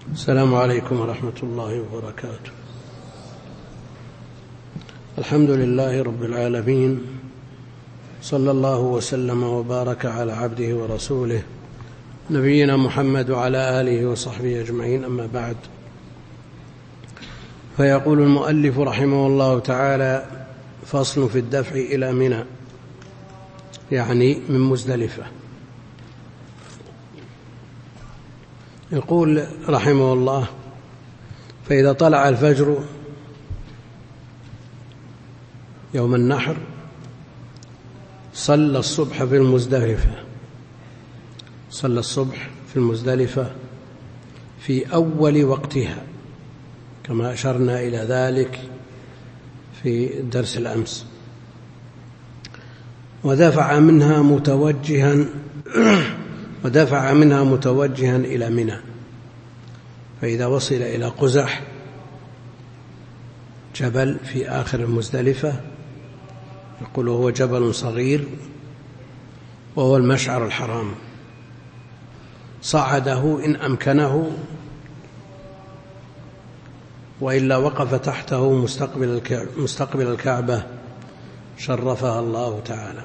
السلام عليكم ورحمة الله وبركاته. الحمد لله رب العالمين، صلى الله وسلم وبارك على عبده ورسوله نبينا محمد وعلى آله وصحبه أجمعين، أما بعد. فيقول المؤلف رحمه الله تعالى: فصل في الدفع إلى منى، يعني من مزدلفة. يقول رحمه الله: فإذا طلع الفجر يوم النحر صلى الصبح في المزدلفة، صلى الصبح في المزدلفة في أول وقتها، كما أشرنا إلى ذلك في الدرس الأمس. ودفع منها متوجها إلى منى، فإذا وصل إلى قزح جبل في آخر المزدلفة، يقول هو جبل صغير وهو المشعر الحرام، صعده إن أمكنه، وإلا وقف تحته مستقبل الكعبة شرفها الله تعالى.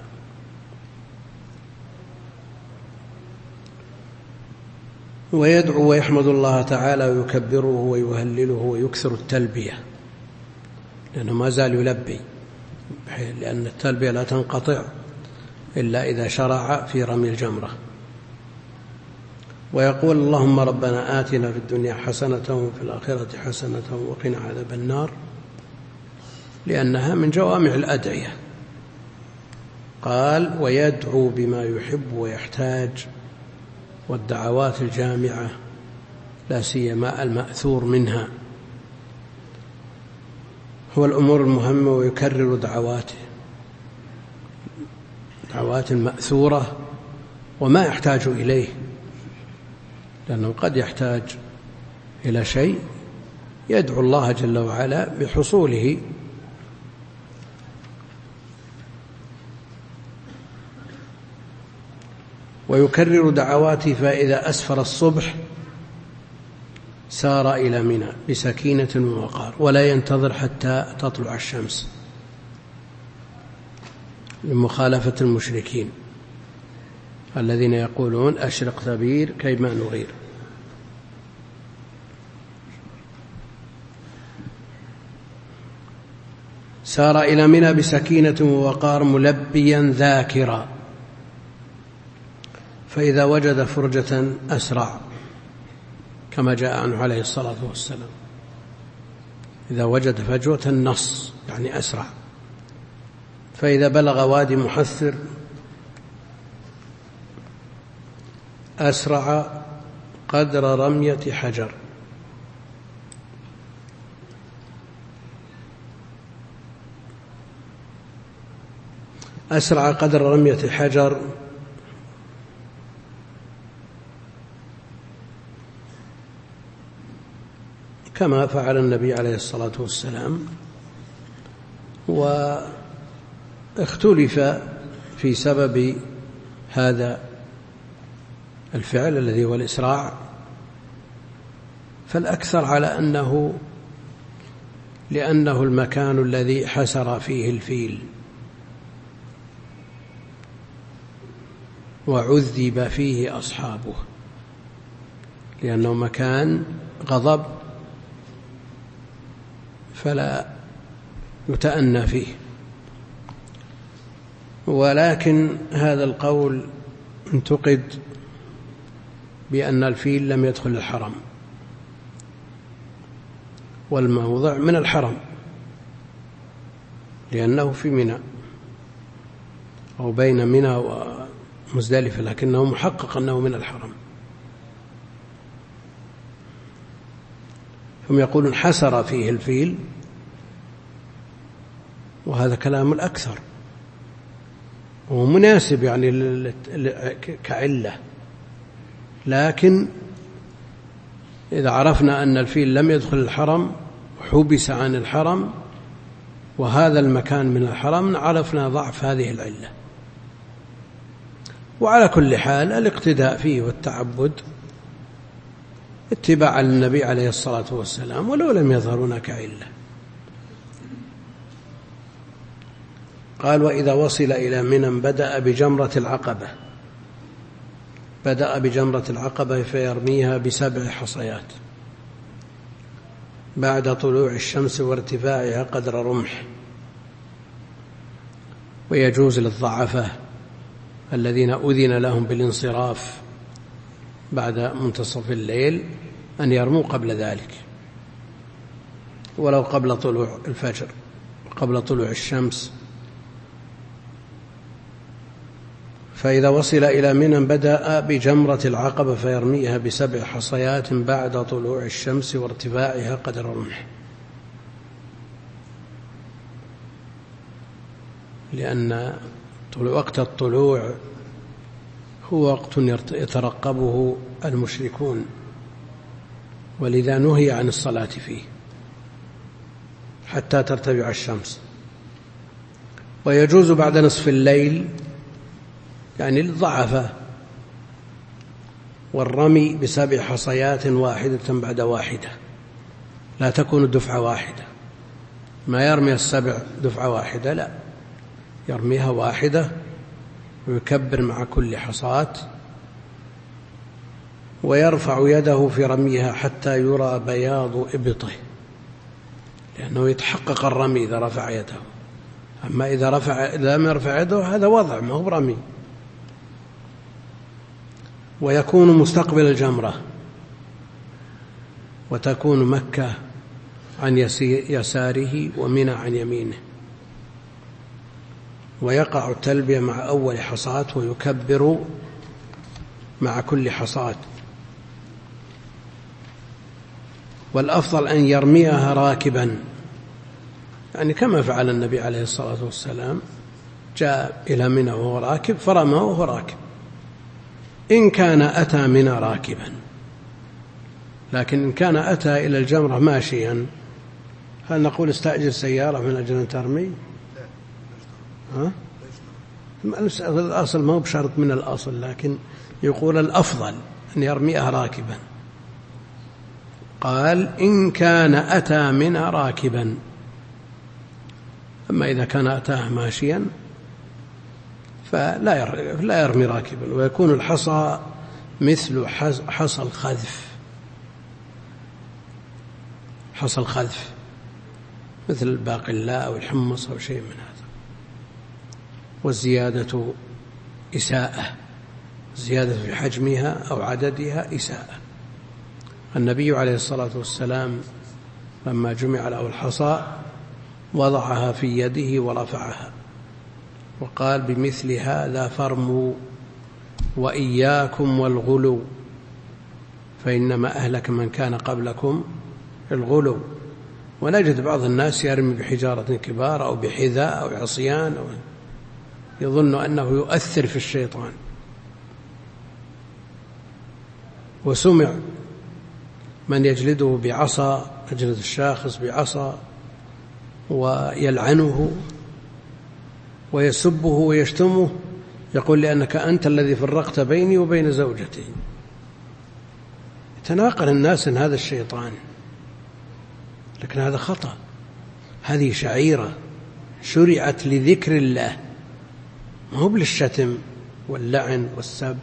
ويدعو ويحمد الله تعالى ويكبره ويهلله ويكثر التلبية، لأنه ما زال يلبي، لأن التلبية لا تنقطع إلا إذا شرع في رمي الجمرة. ويقول: اللهم ربنا آتنا في الدنيا حسنة وفي الآخرة حسنة وقنا عذاب النار، لأنها من جوامع الأدعية. قال: ويدعو بما يحب ويحتاج، والدعوات الجامعة لا سيما المأثور منها هو الأمور المهمة، ويكرر دعوات المأثورة وما يحتاج إليه، لأنه قد يحتاج إلى شيء يدعو الله جل وعلا بحصوله. ويكرر دعواته، فإذا أسفر الصبح سار إلى منى بسكينة ووقار، ولا ينتظر حتى تطلع الشمس لمخالفة المشركين الذين يقولون: أشرق ثبير كيما نغير. سار إلى منى بسكينة ووقار ملبيا ذاكرا، فإذا وجد فرجة أسرع، كما جاء عنه عليه الصلاة والسلام: إذا وجد فجوة النص يعني أسرع. فإذا بلغ وادي محثر أسرع قدر رمية حجر. أسرع قدر رمية حجر، كما فعل النبي عليه الصلاة والسلام. واختلف في سبب هذا الفعل الذي هو الإسراع، فالأكثر على أنه لأنه المكان الذي حسر فيه الفيل وعذب فيه أصحابه، لأنه مكان غضب فلا يتأنى فيه. ولكن هذا القول انتقد بأن الفيل لم يدخل الحرم، والموضع من الحرم، لأنه في منى أو بين منى ومزدلفة، لكنه محقق أنه من الحرم. هم يقولون حسر فيه الفيل، وهذا كلام الأكثر ومناسب يعني كعلة. لكن إذا عرفنا أن الفيل لم يدخل الحرم وحبس عن الحرم وهذا المكان من الحرم، عرفنا ضعف هذه العلة. وعلى كل حال الاقتداء فيه والتعبد اتباعا للنبي عليه الصلاة والسلام، ولو لم يظهر هناك علة. قال: وإذا وصل إلى منى بدأ بجمرة العقبة فيرميها ب7 حصيات بعد طلوع الشمس وارتفاعها قدر رمح. ويجوز للضعفاء الذين أذن لهم بالانصراف بعد منتصف الليل أن يرموا قبل ذلك، ولو قبل طلوع الفجر قبل طلوع الشمس. فإذا وصل إلى منى بدأ بجمرة العقبة فيرميها ب7 حصيات بعد طلوع الشمس وارتفاعها قدر رمح، لأن وقت الطلوع هو وقت يترقبه المشركون، ولذا نهي عن الصلاة فيه حتى ترتفع الشمس. ويجوز بعد نصف الليل يعني للضعفاء، والرمي ب7 حصيات واحدة بعد واحدة، لا تكون دفعة واحدة، ما يرمي 7 دفعة واحدة، لا، يرميها واحدة ويكبر مع كل حصاة، ويرفع يده في رميها حتى يرى بياض إبطه، لأنه يتحقق الرمي إذا رفع يده. أما إذا لم يرفع يده هذا وضع، ما هو برمي. ويكون مستقبل الجمرة، وتكون مكة عن يساره ومنى عن يمينه، ويقع التلبية مع أول حصاة ويكبر مع كل حصاة. والأفضل أن يرميها راكبا، يعني كما فعل النبي عليه الصلاة والسلام، جاء إلى منى وهو راكب فرمى وهو راكب، إن كان أتى منى راكبا. لكن إن كان أتى إلى الجمرة ماشيا، هل نقول استأجر سيارة من أجل أن ترمي؟ الأصل ما هو بشرط من الأصل، لكن يقول الأفضل أن يرميها راكبا. قال: إن كان أتى منى راكبا. أما إذا كان أتاه ماشيا فلا يرمي راكبا. ويكون الحصى مثل حصى الخذف، مثل الباقلاء أو الحمص أو شيء من هذا. والزيادة إساءة، زيادة في حجمها أو عددها إساءة. النبي عليه الصلاة والسلام لما جمع له الحصى وضعها في يده ورفعها وقال: بمثل هذا فارموا وإياكم والغلو، فإنما أهلك من كان قبلكم الغلو. ونجد بعض الناس يرمي بحجارة كبار أو بحذاء أو عصيان، أو يظن أنه يؤثر في الشيطان. وسمع من يجلده بعصا، يجلد الشاخص بعصا ويلعنه ويسبه ويشتمه، يقول: لأنك أنت الذي فرقت بيني وبين زوجتي. يتناقل الناس أن هذا الشيطان، لكن هذا خطأ. هذه شعيرة شرعت لذكر الله، ما هو للشتم واللعن والسب.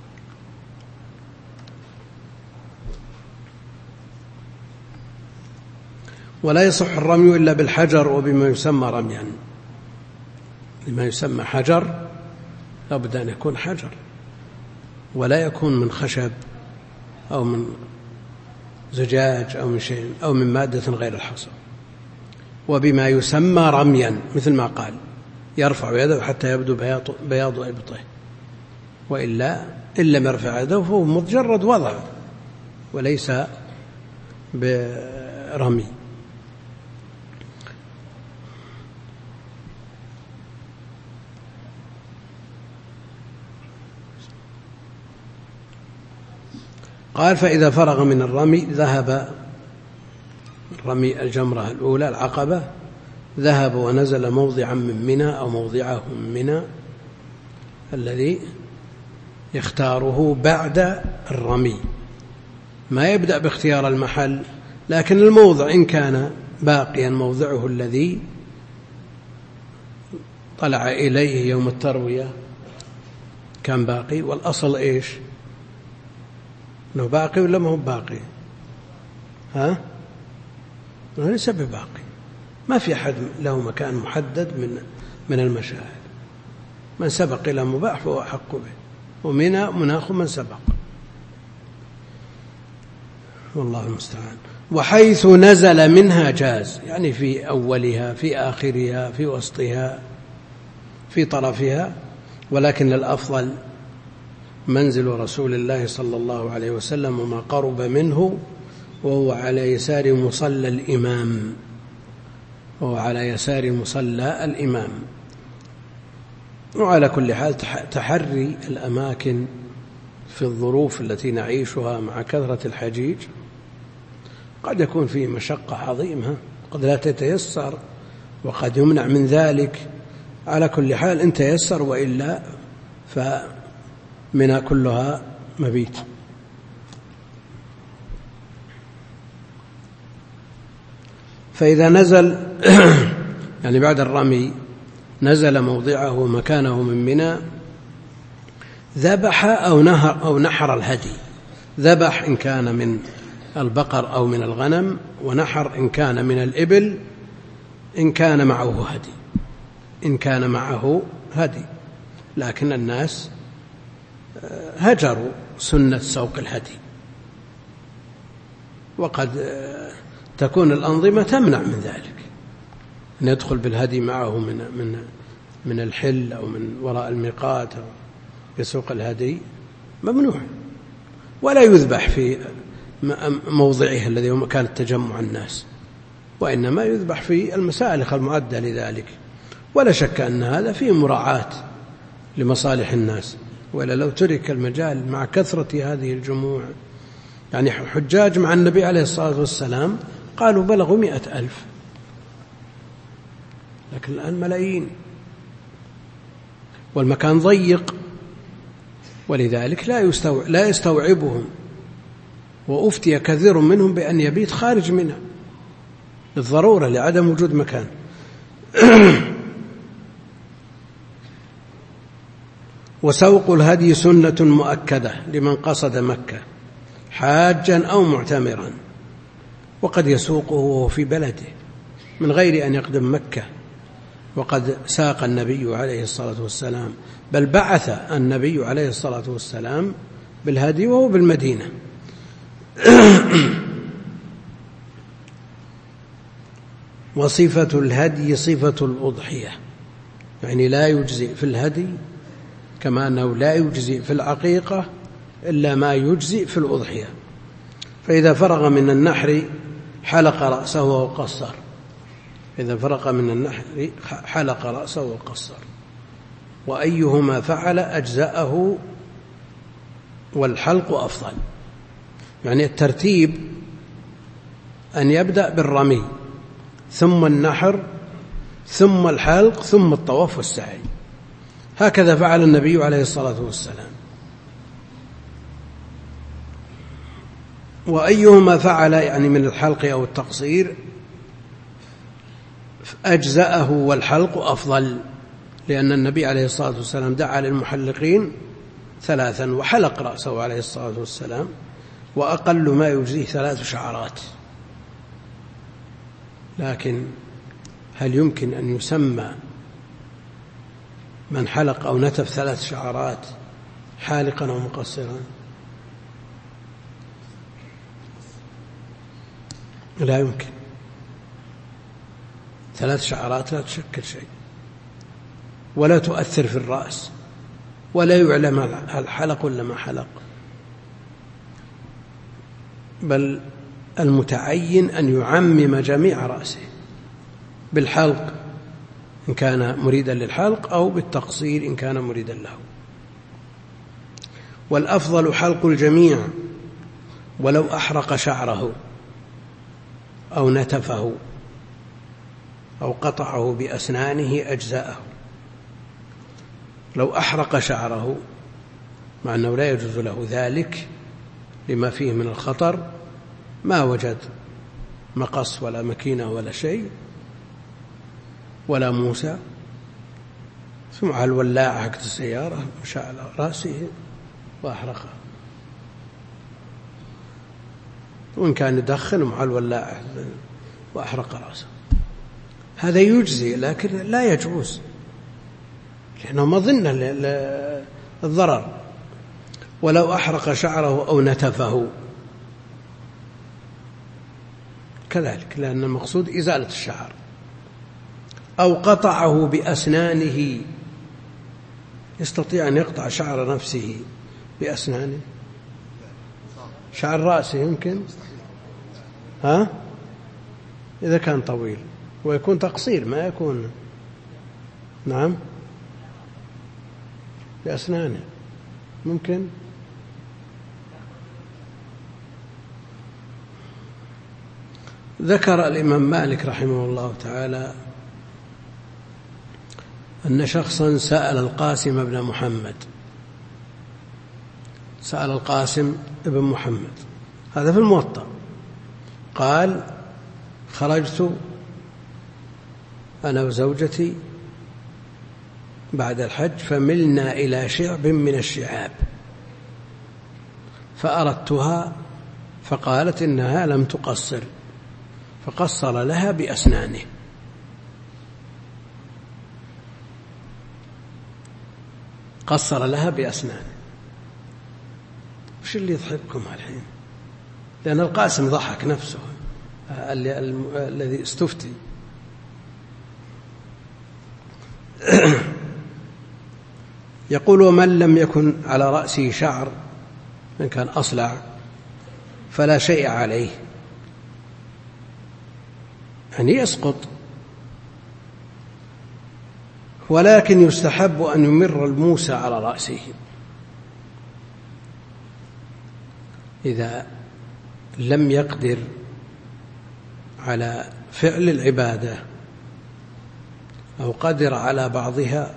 ولا يصح الرمي إلا بالحجر وبما يسمى رميا. لما يسمى حجر لابد أن يكون حجر، ولا يكون من خشب أو من زجاج أو من شيء أو من مادة غير الحصى. وبما يسمى رميا، مثل ما قال: يرفع يده حتى يبدو بياض إبطه، وإلا إن لم يرفع يده فهو مجرد وضع وليس برمي. قال: فإذا فرغ من الرمي ذهب، رمي الجمرة الأولى العقبة، ذهب ونزل موضعا من منى أو موضعه من منى الذي يختاره بعد الرمي، ما يبدأ باختيار المحل، لكن الموضع إن كان باقيا موضعه الذي طلع إليه يوم التروية كان باقي، والأصل إيش؟ أنه باقي ولا ما هو باقي؟ ليس بباقي، ما في أحد له مكان محدد من المشاهد. من سبق إلى مباح فهو أحق به، ومنى مناخ من سبق، والله المستعان. وحيث نزل منها جاز، يعني في أولها، في آخرها، في وسطها، في طرفها، ولكن الأفضل منزل رسول الله صلى الله عليه وسلم وما قرب منه، وهو على يسار مصلى الإمام، وعلى كل حال تحري الأماكن في الظروف التي نعيشها مع كثرة الحجيج قد يكون فيه مشقة عظيمة، قد لا تتيسر، وقد يمنع من ذلك. على كل حال إن تيسر، وإلا فمنها كلها مبيت. فإذا نزل يعني بعد الرمي نزل موضعه مكانه من منى، ذبح أو نحر الهدي. ذبح إن كان من البقر أو من الغنم، ونحر إن كان من الإبل، إن كان معه هدي. لكن الناس هجروا سنة سوق الهدي، وقد تكون الأنظمة تمنع من ذلك، أن يدخل بالهدي معه من الحل أو من وراء الميقات أو يسوق الهدي، ممنوع. ولا يذبح في موضعه الذي هو مكان التجمع الناس، وإنما يذبح في المسالخ المعدة لذلك. ولا شك أن هذا فيه مراعاة لمصالح الناس، ولا لو ترك المجال مع كثرة هذه الجموع، يعني حجاج مع النبي عليه الصلاة والسلام قالوا بلغوا 100,000، لكن الآن ملايين، والمكان ضيق، ولذلك لا يستوعبهم. وأفتي كثير منهم بأن يبيت خارج منها للضرورة، لعدم وجود مكان. وسوق الهدي سنة مؤكدة لمن قصد مكة حاجا أو معتمرا، وقد يسوقه وهو في بلده من غير أن يقدم مكة. وقد ساق النبي عليه الصلاة والسلام، بل بعث النبي عليه الصلاة والسلام بالهدي وهو بالمدينة. وصفة الهدي صفة الأضحية، يعني لا يجزئ في الهدي كما أنه لا يجزئ في العقيقة إلا ما يجزئ في الأضحية. فإذا فرغ من النحر حلق رأسه وقصر، وأيهما فعل أجزأه، والحلق أفضل. يعني الترتيب أن يبدأ بالرمي، ثم النحر، ثم الحلق، ثم الطواف والسعي. هكذا فعل النبي عليه الصلاة والسلام. وأيهما فعل يعني من الحلق أو التقصير أجزأه، والحلق أفضل، لأن النبي عليه الصلاة والسلام دعا للمحلقين 3 وحلق رأسه عليه الصلاة والسلام، وأقل ما يجزيه 3 شعرات. لكن هل يمكن أن يسمى من حلق أو نتف 3 شعرات حالقا أو مقصرا؟ لا يمكن. 3 شعرات لا تشكل شيء، ولا تؤثر في الرأس، ولا يعلم هل حلق ولا ما حلق. بل المتعين أن يعمم جميع رأسه بالحلق إن كان مريدا للحلق، أو بالتقصير إن كان مريدا له. والأفضل حلق الجميع، ولو أحرق شعره أو نتفه أو قطعه بأسنانه أجزاءه. لو أحرق شعره، مع أنه لا يجوز له ذلك لما فيه من الخطر، ما وجد مقص ولا مكينة ولا شيء ولا موسى، ثم على الولاعة حقت السيارة مشى على رأسه وأحرقها، وإن كان يدخن مع الولاعة وأحرق رأسه. هذا يجزي، لكن لا يجوز لأنه مظنة للضرر. ولو أحرق شعره أو نتفه كذلك، لأن المقصود إزالة الشعر، أو قطعه بأسنانه، يستطيع أن يقطع شعر نفسه بأسنانه، شعر رأسه يمكن، إذا كان طويل، ويكون تقصير ما يكون، نعم، بأسنانه ممكن. ذكر الإمام مالك رحمه الله تعالى أن شخصا سأل القاسم بن محمد، سأل القاسم بن محمد، هذا في الموطأ، قال: خرجت أنا وزوجتي بعد الحج فملنا إلى شعب من الشعاب فأردتها، فقالت إنها لم تقصر، فقصر لها بأسنانه. قصر لها بأسنانه. وش اللي يضحككم الحين؟ لأن القاسم ضحك نفسه الذي استفتي. يقول: ومن لم يكن على رأسه شعر، من كان أصلع فلا شيء عليه، يعني يسقط، ولكن يستحب أن يمر الموسى على رأسه إذا لم يقدر على فعل العبادة أو قدر على بعضها،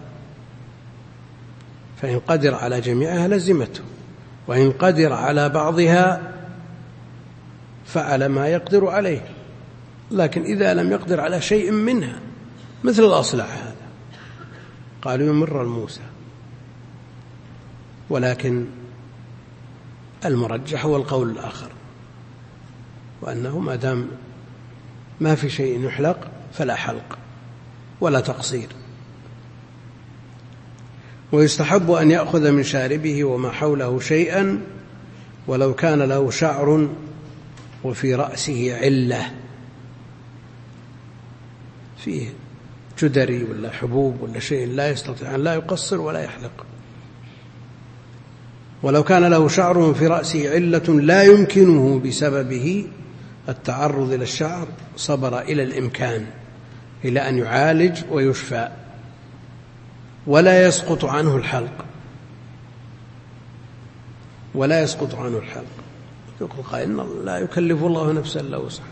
فإن قدر على جميعها لزمته، وإن قدر على بعضها فعل ما يقدر عليه. لكن إذا لم يقدر على شيء منها مثل الأصلع هذا، قالوا يمر الموسى. ولكن المرجح هو القول الآخر، وأنه ما دام ما في شيء يحلق فلا حلق ولا تقصير. ويستحب أن يأخذ من شاربه وما حوله شيئا ولو كان له شعر وفي رأسه علة، فيه جدري ولا حبوب ولا شيء، لا يستطيع أن لا يقصر ولا يحلق. ولو كان له شعر في رأسه علة لا يمكنه بسببه التعرض إلى الشعر، صبر إلى الإمكان إلى أن يعالج ويشفى، ولا يسقط عنه الحلق، ولا يسقط عنه الحلق. يقول قائل: لا يكلف الله نفسا إلا وسعها،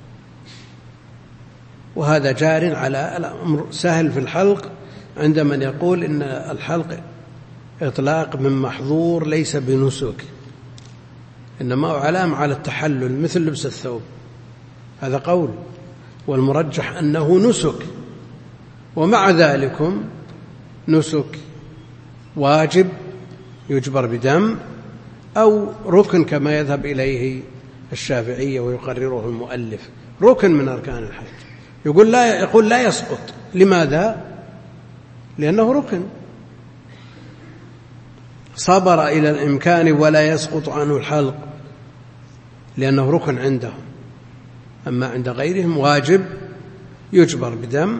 وهذا جار على الأمر سهل في الحلق، عند من يقول إن الحلق إطلاق من محظور ليس بنسك، إنما هو علامة على التحلل مثل لبس الثوب، هذا قول، والمرجح أنه نسك. ومع ذلكم نسك واجب يجبر بدم، أو ركن كما يذهب إليه الشافعية ويقرره المؤلف، ركن من أركان الحج. يقول لا يسقط. لماذا؟ لأنه ركن، صبر إلى الإمكان ولا يسقط عنه الحلق لأنه ركن عندهم. أما عند غيرهم واجب يجبر بدم،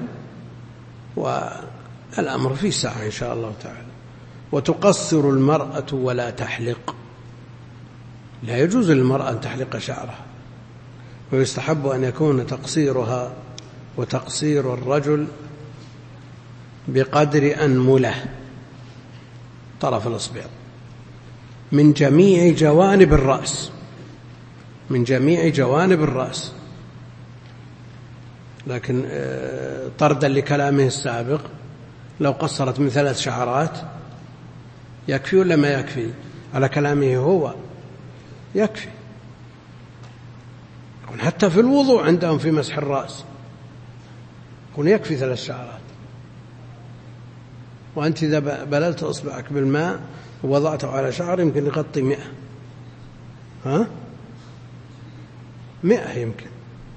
والأمر فيه سعة إن شاء الله تعالى. وتقصر المرأة ولا تحلق، لا يجوز للمرأة أن تحلق شعرها، ويستحب أن يكون تقصيرها وتقصير الرجل بقدر أنملة، طرف الأصبع، من جميع جوانب الرأس، من جميع جوانب الرأس. لكن طردا لكلامه السابق، لو قصرت من 3 شعرات يكفي ولا ما يكفي؟ على كلامه هو يكفي. حتى في الوضوء عندهم في مسح الرأس يكون يكفي 3 شعرات. وأنت إذا بللت أصبعك بالماء ووضعته على شعر يمكن يغطي 100. 100 يمكن.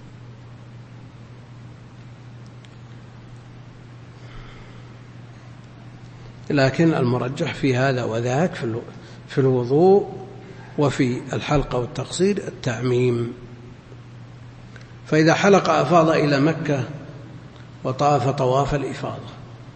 لكن المرجح في هذا وذاك في الوضوء وفي الحلقة والتقصير التعميم. فإذا حلق أفاض إلى مكة وطاف طواف الإفاضة.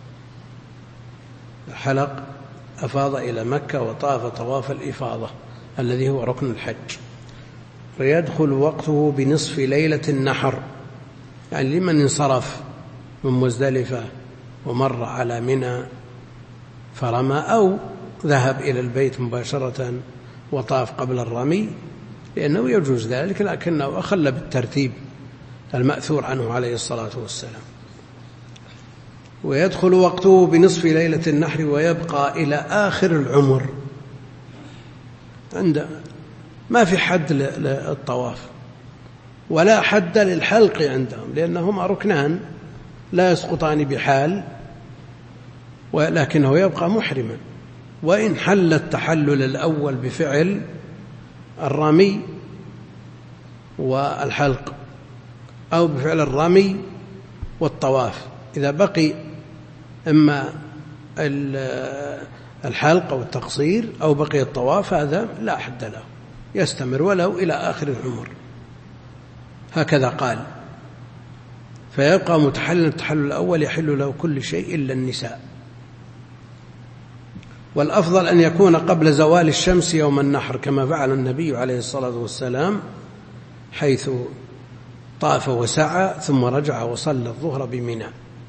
حلق أفاض إلى مكة وطاف طواف الإفاضة الذي هو ركن الحج. فيدخل وقته بنصف ليلة النحر، يعني لمن انصرف من مزدلفة ومر على منى فرمى، أو ذهب إلى البيت مباشرة وطاف قبل الرمي، لأنه يجوز ذلك، لكنه أخل بالترتيب المأثور عنه عليه الصلاة والسلام. ويدخل وقته بنصف ليلة النحر ويبقى إلى آخر العمر. ما في حد للطواف ولا حد للحلق عندهم، لأنهما ركنان لا يسقطان بحال، ولكنه يبقى محرما. وإن حل التحلل الأول بفعل الرمي والحلق أو بفعل الرمي والطواف، إذا بقي إما الحلق أو التقصير أو بقي الطواف، هذا لا حد له، يستمر ولو إلى آخر العمر. هكذا قال. فيبقى متحلل التحلل الأول يحل له كل شيء إلا النساء. والأفضل أن يكون قبل زوال الشمس يوم النحر، كما فعل النبي عليه الصلاة والسلام، حيث طاف وسعى ثم رجع وصلى الظهر بمنى.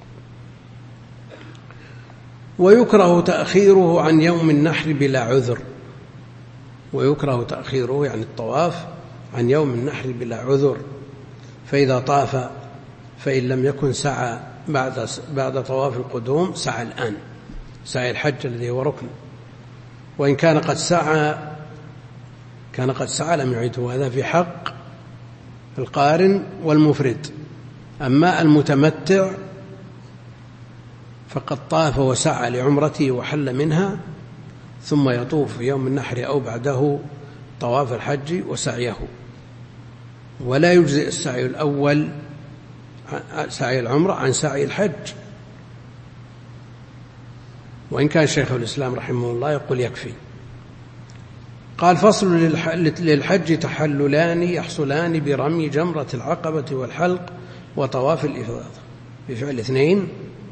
ويكره تأخيره عن يوم النحر بلا عذر. ويكره تأخيره يعني الطواف عن يوم النحر بلا عذر. فإذا طاف فإن لم يكن سعى بعد طواف القدوم سعى الآن، سعي الحج الذي هو ركن. وإن كان قد سعى لم يعيده. هذا في حق القارن والمفرد. أما المتمتع فقد طاف وسعى لعمرته وحل منها، ثم يطوف في يوم النحر أو بعده طواف الحج وسعيه. ولا يجزئ السعي الأول سعي العمرة عن سعي الحج. وإن كان شيخ الإسلام رحمه الله يقول يكفي. قال: فصل للحج تحللان يحصلان برمي جمرة العقبة والحلق وطواف الإفاضة. بفعل 2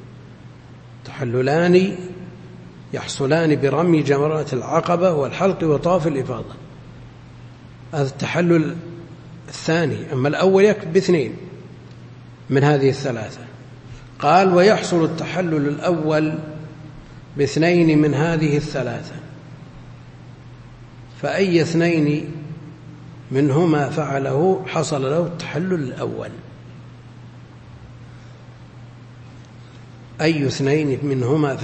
تحللان يحصلان برمي جمرة العقبة والحلق وطواف الإفاضة. هذا التحلل الثاني. أما الأول يكفي ب2 من هذه ال3. قال: ويحصل التحلل الأول ب2 من هذه ال3، فأي 2 منهما فعله حصل له التحلل الأول. أي 2 منهما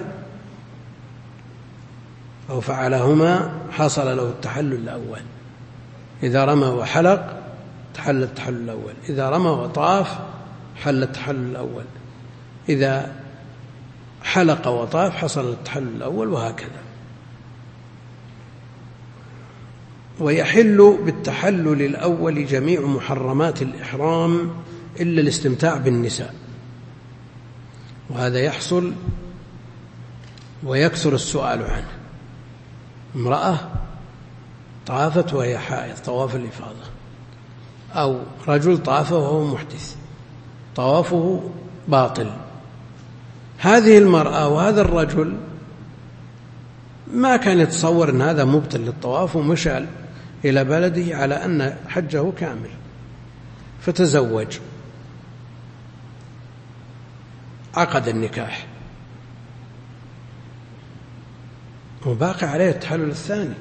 فعلهما حصل له التحلل الأول. إذا رمى وحلق تحل التحلل الأول، إذا رمى وطاف حل التحلل الأول، إذا حلق وطاف حصل التحلل الأول، وهكذا. ويحل بالتحلل الأول جميع محرمات الإحرام إلا الاستمتاع بالنساء. وهذا يحصل ويكثر السؤال عنه. امرأة طافت وهي حائض طواف الإفاضة، أو رجل طاف وهو محدث طوافه باطل. هذه المرأة وهذا الرجل ما كان يتصور أن هذا مبطل للطواف، ومشى إلى بلده على أن حجه كامل، فتزوج، عقد النكاح، وباقي عليه التحلل الثاني.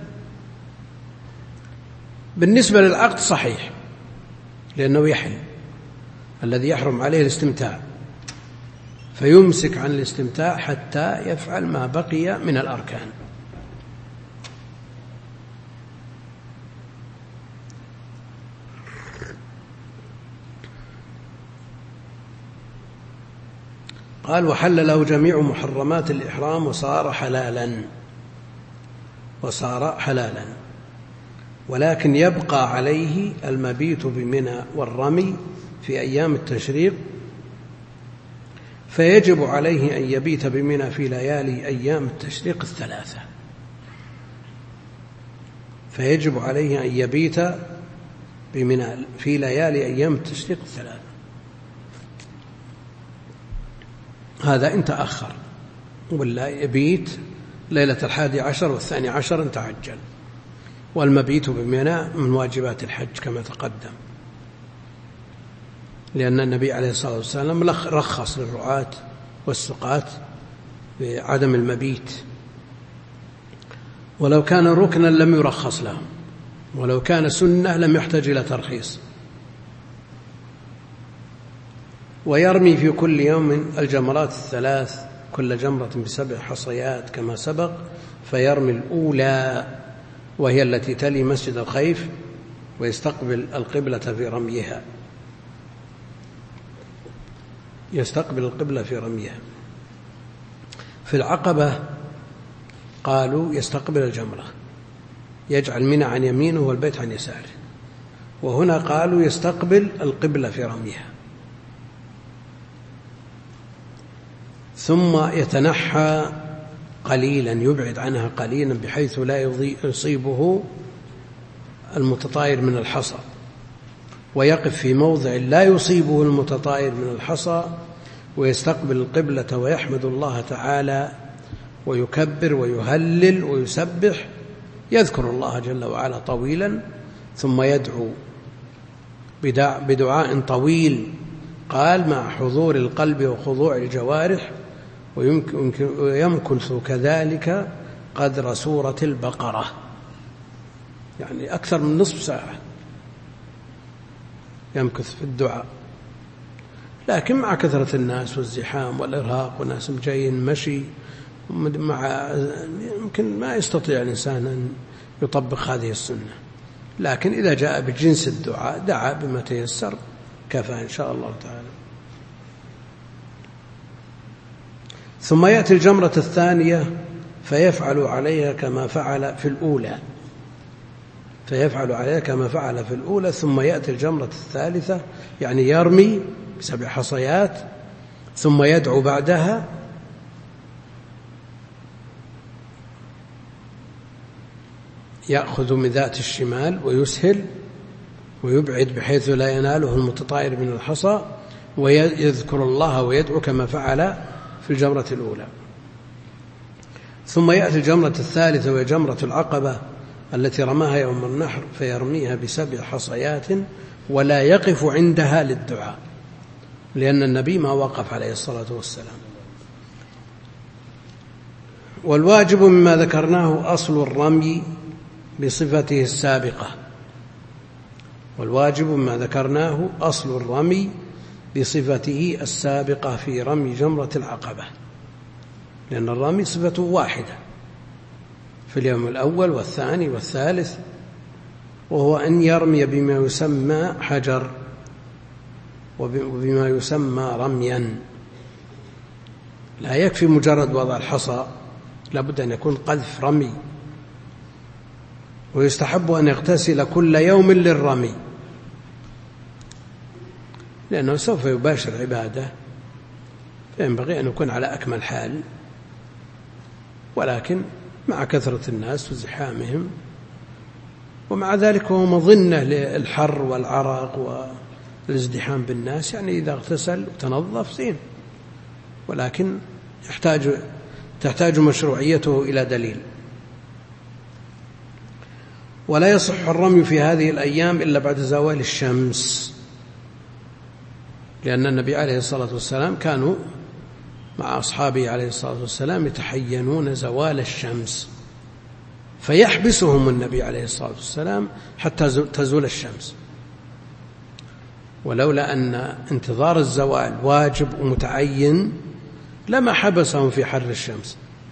بالنسبة للعقد صحيح، لأنه يحل، الذي يحرم عليه الاستمتاع، فيمسك عن الاستمتاع حتى يفعل ما بقي من الأركان. قال وحل له جميع محرمات الإحرام وصار حلالا ولكن يبقى عليه المبيت بمنى والرمي في أيام التشريق، فيجب عليه أن يبيت بمنى في ليالي أيام التشريق الثلاثة. فيجب عليه أن يبيت بمنى في ليالي أيام التشريق الثلاثة. هذا إن تأخر، ولا يبيت ليلة 11 و12 إن تعجل. والمبيت بمنى من واجبات الحج كما تقدم، لأن النبي عليه الصلاة والسلام رخص للرعاة والسقاة بعدم المبيت، ولو كان ركنا لم يرخص لهم، ولو كان سنة لم يحتاج إلى ترخيص. ويرمي في كل يوم الجمرات الثلاث، كل جمرة ب7 حصيات كما سبق، فيرمي الأولى وهي التي تلي مسجد الخيف ويستقبل القبلة في رميها، يستقبل القبلة في رميها. في العقبة قالوا يستقبل الجمرة، يجعل منى عن يمينه والبيت عن يساره، وهنا قالوا يستقبل القبلة في رميها، ثم يتنحى قليلا، يبعد عنها قليلا بحيث لا يصيبه المتطاير من الحصى، ويقف في موضع لا يصيبه المتطاير من الحصى، ويستقبل القبلة ويحمد الله تعالى ويكبر ويهلل ويسبح، يذكر الله جل وعلا طويلا، ثم يدعو بدعاء طويل قال مع حضور القلب وخضوع الجوارح، ويمكث كذلك قدر سورة البقرة، يعني أكثر من نصف ساعة يمكث في الدعاء. لكن مع كثرة الناس والزحام والإرهاق وناس جايين مشي يمكن ما يستطيع الإنسان أن يطبق هذه السنة، لكن إذا جاء بجنس الدعاء دعا بما تيسر كفى إن شاء الله تعالى. ثم يأتي الجمرة الثانية فيفعل عليها كما فعل في الأولى، ثم يأتي الجمرة الثالثة، يعني يرمي ب7 حصيات، ثم يدعو بعدها يأخذ من ذات الشمال ويسهل ويبعد بحيث لا يناله المتطاير من الحصى، ويذكر الله ويدعو كما فعل في الجمرة الأولى. ثم يأتي الجمرة الثالثة وهي جمرة العقبة التي رماها يوم النحر، فيرميها ب7 حصيات ولا يقف عندها للدعاء، لأن النبي ما وقف عليه الصلاة والسلام. والواجب مما ذكرناه أصل الرمي بصفته السابقة، والواجب مما ذكرناه أصل الرمي بصفته السابقة في رمي جمرة العقبة، لأن الرمي صفته واحدة في اليوم الأول والثاني والثالث، وهو أن يرمي بما يسمى حجر وبما يسمى رميا. لا يكفي مجرد وضع الحصى، لابد أن يكون قذف رمي. ويستحب أن يغتسل كل يوم للرمي، لأنه سوف يباشر عبادة، فينبغي أن يكون على أكمل حال، ولكن مع كثرة الناس وزحامهم، ومع ذلك هو مظنة للحر والعرق والازدحام بالناس، يعني إذا اغتسل وتنظف زين، ولكن تحتاج مشروعيته إلى دليل. ولا يصح الرمي في هذه الأيام إلا بعد زوال الشمس، لأن النبي عليه الصلاة والسلام كانوا مع أصحابه عليه الصلاة والسلام يتحينون زوال الشمس، فيحبسهم النبي عليه الصلاة والسلام حتى تزول الشمس، ولولا أن انتظار الزوال واجب ومتعين لما حبسهم في حر الشمس.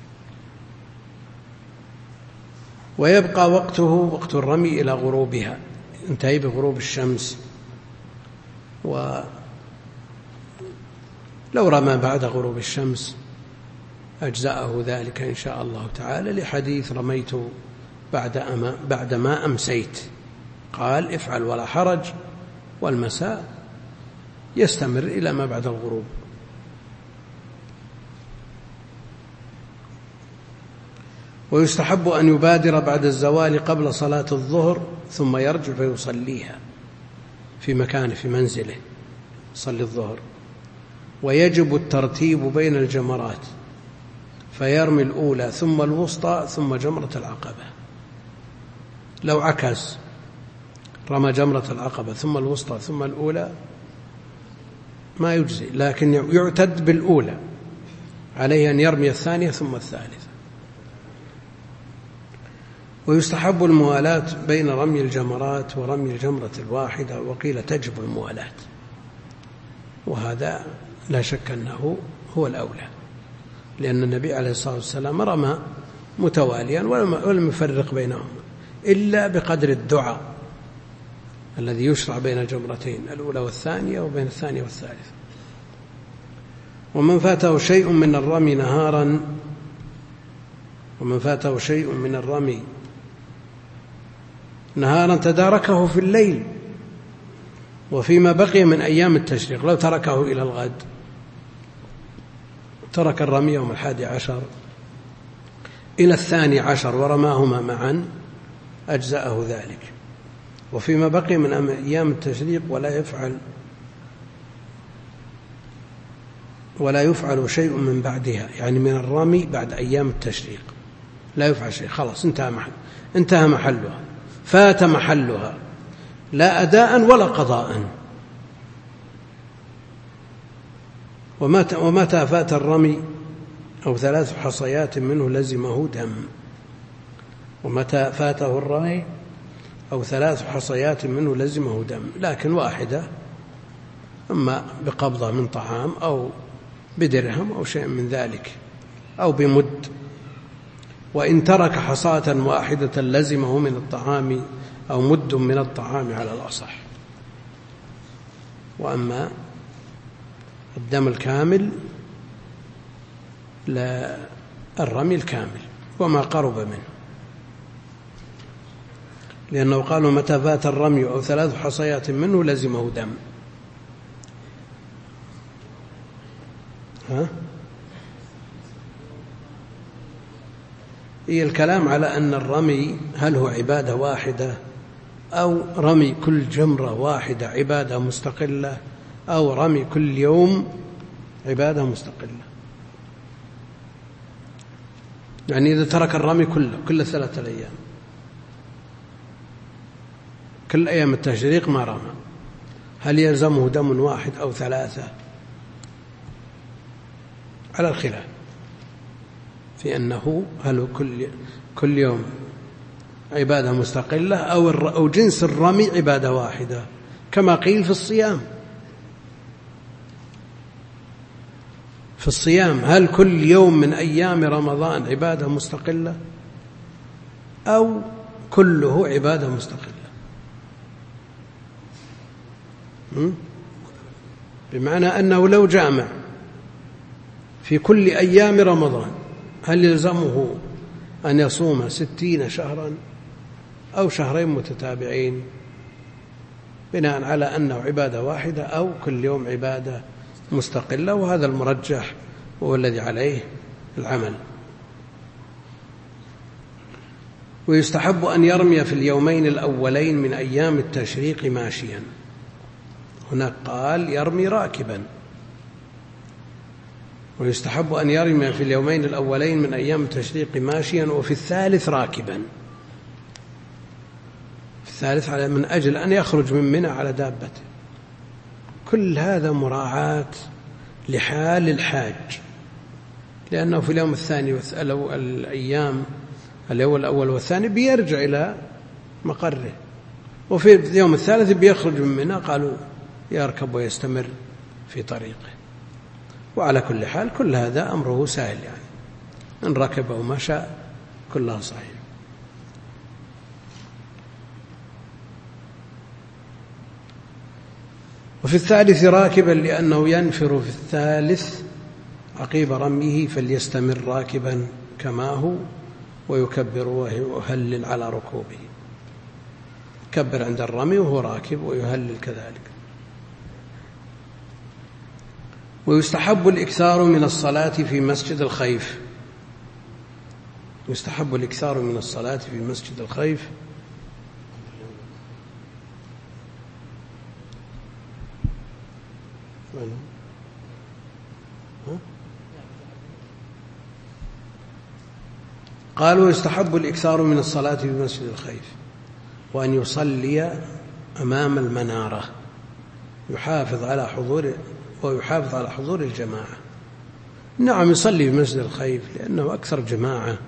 ويبقى وقته وقت الرمي إلى غروبها، انتهي بغروب الشمس، ولا لو رمى بعد غروب الشمس أجزأه ذلك إن شاء الله تعالى، لحديث رميت بعد ما أمسيت، قال افعل ولا حرج، والمساء يستمر إلى ما بعد الغروب. ويستحب أن يبادر بعد الزوال قبل صلاة الظهر ثم يرجع فيصليها في مكانه في منزله، صلي الظهر. ويجب الترتيب بين الجمرات، فيرمي الأولى ثم الوسطى ثم جمرة العقبة. لو عكس رمى جمرة العقبة ثم الوسطى ثم الأولى ما يجزي، لكن يعتد بالأولى، عليه أن يرمي الثانية ثم الثالثة. ويستحب الموالاة بين رمي الجمرات ورمي الجمرة الواحدة، وقيل تجب الموالاة، وهذا لا شك أنه هو الأولى، لأن النبي عليه الصلاة والسلام رمى متواليا ولم يفرق بينهما إلا بقدر الدعاء الذي يشرع بين الجمرتين الأولى والثانية وبين الثانية والثالثة. ومن فاته شيء من الرمي نهارا تداركه في الليل وفيما بقي من أيام التشريق، لو تركه إلى الغد، ترك الرمي يوم 11 إلى 12 ورماهما معا أجزأه ذلك، وفيما بقي من أيام التشريق ولا يفعل شيء من بعدها، يعني من الرمي بعد أيام التشريق لا يفعل شيء، خلاص انتهى محلها، فات محلها، لا أداء ولا قضاء. ومتى فات الرمي أو 3 حصيات منه لزمه دم. ومتى فاته الرمي أو 3 حصيات منه لزمه دم، لكن واحدة، أما بقبضة من طعام أو بدرهم أو شيء من ذلك أو بمد. وإن ترك حصاة واحدة لزمه من الطعام أو مد من الطعام على الأصح. وأما الدم الكامل لا، الرمي الكامل وما قرب منه، لأنه قالوا متى فات الرمي أو 3 حصيات منه لزمه دم. الكلام على أن الرمي هل هو عبادة واحدة أو رمي كل جمرة واحدة عبادة مستقلة أو رمي كل يوم عبادة مستقلة. يعني إذا ترك الرمي كل 3 أيام، كل أيام التشريق ما رمى، هل يلزمه دم واحد أو 3؟ على الخلاف في أنه هل كل يوم عبادة مستقلة أو جنس الرمي عبادة واحدة، كما قيل في الصيام هل كل يوم من أيام رمضان عبادة مستقلة أو كله عبادة مستقلة؟ بمعنى أنه لو جامع في كل أيام رمضان هل يلزمه أن يصوم 60 شهرا أو 2 شهرين متتابعين، بناء على أنه عبادة واحدة أو كل يوم عبادة مستقلة؟ وهذا المرجح هو الذي عليه العمل. ويستحب أن يرمي في اليومين الأولين من أيام التشريق ماشيا. هناك قال يرمي راكبا، ويستحب أن يرمي في اليومين الأولين من أيام التشريق ماشيا، وفي الثالث راكبا، في الثالث من أجل أن يخرج من منى على دابته. كل هذا مراعاة لحال الحاج، لأنه في اليوم الثاني الأيام الأول والثاني بيرجع إلى مقره، وفي اليوم الثالث بيخرج من منى، قالوا يركب ويستمر في طريقه. وعلى كل حال كل هذا أمره سهل، يعني إن ركب أو مشى كلها صحيح. وفي الثالث راكبا لأنه ينفر في الثالث عقيب رميه، فليستمر راكبا كما هو ويكبر ويهلل على ركوبه، يكبر عند الرمي وهو راكب ويهلل كذلك. ويستحب الإكثار من الصلاة في مسجد الخيف، يستحب الإكثار من الصلاة في مسجد الخيف قالوا يستحب الإكثار من الصلاة في مسجد الخيف، وأن يصلي أمام المنارة يحافظ على حضور الجماعة. نعم يصلي في مسجد الخيف لأنه أكثر جماعة،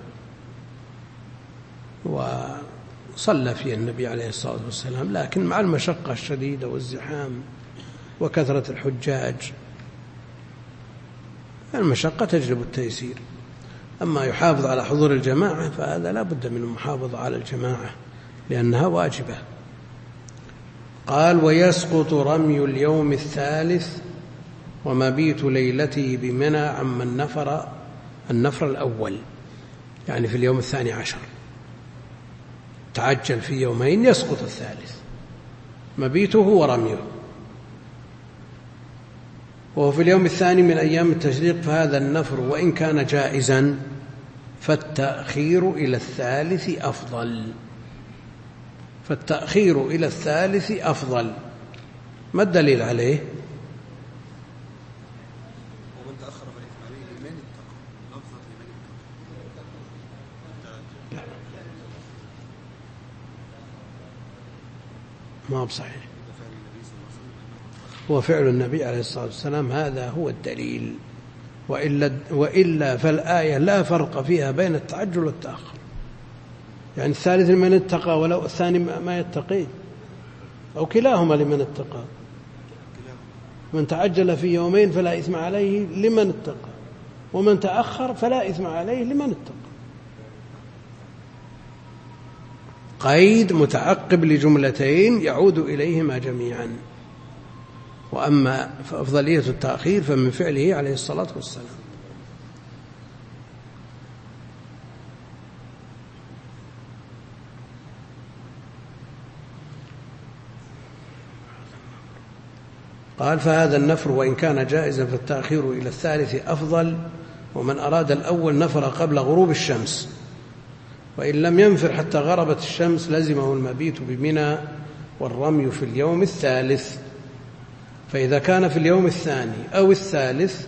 وصلى فيه النبي عليه الصلاة والسلام، لكن مع المشقة الشديدة والزحام وكثرة الحجاج المشقة تجلب التيسير. أما يحافظ على حضور الجماعة فهذا لا بد من المحافظة على الجماعة لأنها واجبة. قال ويسقط رمي اليوم الثالث ومبيت ليلته بمنى عمن نفر النفر الأول، يعني في اليوم 12 تعجل في يومين يسقط الثالث مبيته ورميه. وهو في اليوم الثاني من أيام التشريق فهذا النفر وإن كان جائزا فالتأخير إلى الثالث أفضل، فالتأخير إلى الثالث أفضل. ما الدليل عليه؟ ومن تأخر فليثم عليه لمن اتقى، لفظة لمن اتقى. ما هو بصحيح، هو فعل النبي عليه الصلاة والسلام، هذا هو الدليل، وإلا فالآية لا فرق فيها بين التعجل والتأخر، يعني الثالث لمن اتقى ولو الثاني ما يتقي، أو كلاهما لمن اتقى. من تعجل في يومين فلا إثم عليه لمن اتقى، ومن تأخر فلا إثم عليه لمن اتقى. قيد متعقب لجملتين يعود إليهما جميعا. وأما فأفضلية التأخير فمن فعله عليه الصلاة والسلام. قال فهذا النفر وإن كان جائزا فالتأخير إلى الثالث أفضل، ومن أراد الأول نفر قبل غروب الشمس، وإن لم ينفر حتى غربت الشمس لزمه المبيت بمنى والرمي في اليوم الثالث. فإذا كان في اليوم الثاني أو الثالث،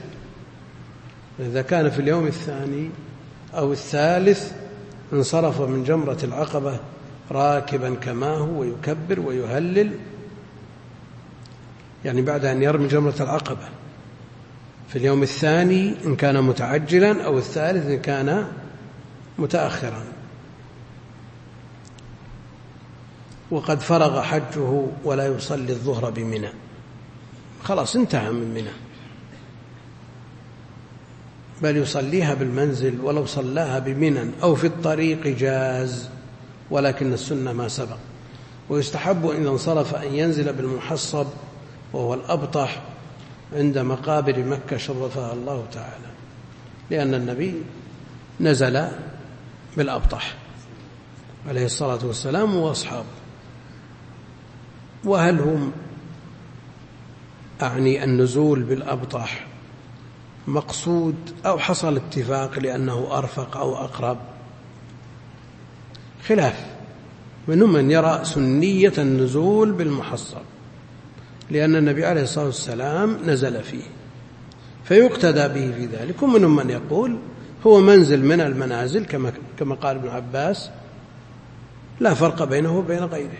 انصرف من جمرة العقبة راكبا كما هو ويكبر ويهلل، يعني بعد أن يرمي جمرة العقبة في اليوم الثاني إن كان متعجلا، أو الثالث إن كان متأخرا. وقد فرغ حجه ولا يصلي الظهر بمنى، خلاص انتهى من منى، بل يصليها بالمنزل، ولو صلاها بمنى أو في الطريق جاز، ولكن السنة ما سبق. ويستحب إذا انصرف أن ينزل بالمحصب وهو الأبطح عند مقابر مكة شرفها الله تعالى، لأن النبي نزل بالأبطح عليه الصلاة والسلام وأصحابه. وهل هم أعني النزول بالأبطح مقصود أو حصل اتفاق لأنه أرفق أو أقرب؟ خلاف، منهم من يرى سنية النزول بالمحصب لأن النبي عليه الصلاة والسلام نزل فيه فيقتدى به في ذلك، ومنهم من يقول هو منزل من المنازل كما قال ابن عباس لا فرق بينه وبين غيره.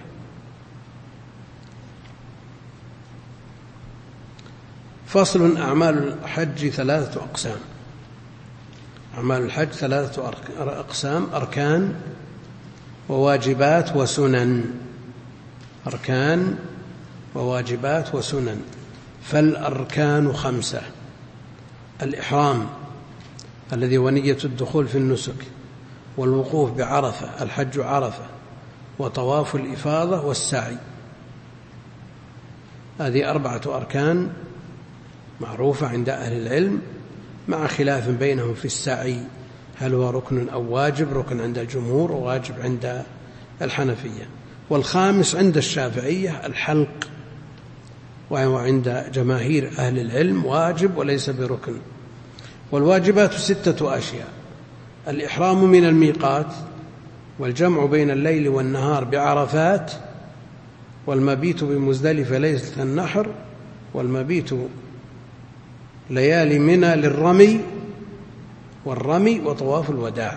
فصل. أعمال الحج 3 أقسام. أعمال الحج 3 أقسام: أركان وواجبات وسنن. أركان وواجبات وسنن. فالأركان 5: الإحرام الذي هو نية الدخول في النسك، والوقوف بعرفة الحج عرفة، وطواف الإفاضة والسعي. هذه 4 أركان معروفة عند أهل العلم، مع خلاف بينهم في السعي، هل هو ركن أو واجب. ركن عند الجمهور وواجب عند الحنفية. والخامس عند الشافعية الحلق، وعند جماهير أهل العلم واجب وليس بركن. والواجبات 6 أشياء: الإحرام من الميقات، والجمع بين الليل والنهار بعرفات، والمبيت بمزدلفة ليلة النحر، والمبيت ليالي منى للرمي والرمي وطواف الوداع.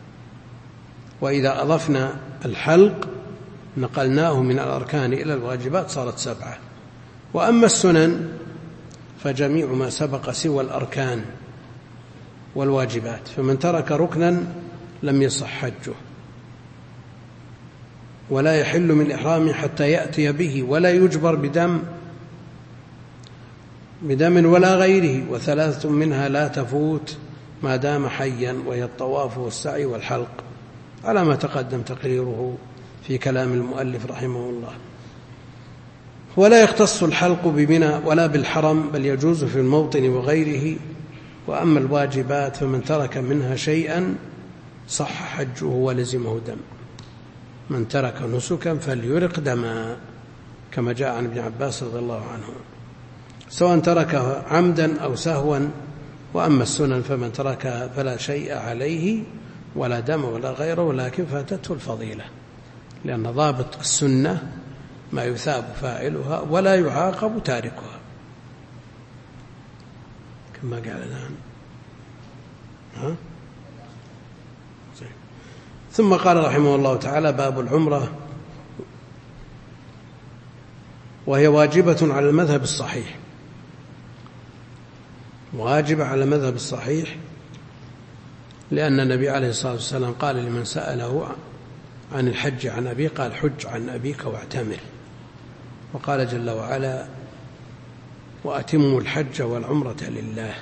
وإذا أضفنا الحلق نقلناه من الأركان إلى الواجبات صارت 7. وأما السنن فجميع ما سبق سوى الأركان والواجبات، فمن ترك ركنا لم يصح حجه، ولا يحل من الإحرام حتى يأتي به، ولا يجبر بدم ولا غيره. و3 منها لا تفوت ما دام حيا، وهي الطواف والسعي والحلق، على ما تقدم تقريره في كلام المؤلف رحمه الله. ولا يختص الحلق بمنى ولا بالحرم، بل يجوز في الموطن وغيره. وأما الواجبات فمن ترك منها شيئا صح حجه ولزمه دم. من ترك نسكا فليرق دما، كما جاء عن ابن عباس رضي الله عنه، سواء تركه عمدا أو سهوا. وأما السنن فمن تركها فلا شيء عليه ولا دم ولا غيره، ولكن فاتته الفضيلة، لأن ضابط السنة ما يثاب فاعلها ولا يعاقب تاركها، كما قال الآن. ثم قال رحمه الله تعالى: باب العمرة، وهي واجبة على المذهب الصحيح. واجبة على المذهب الصحيح، لأن النبي عليه الصلاة والسلام قال لمن سأله عن الحج عن أبيه قال: حج عن أبيك واعتمر. وقال جل وعلا: وأتموا الحج والعمرة لله.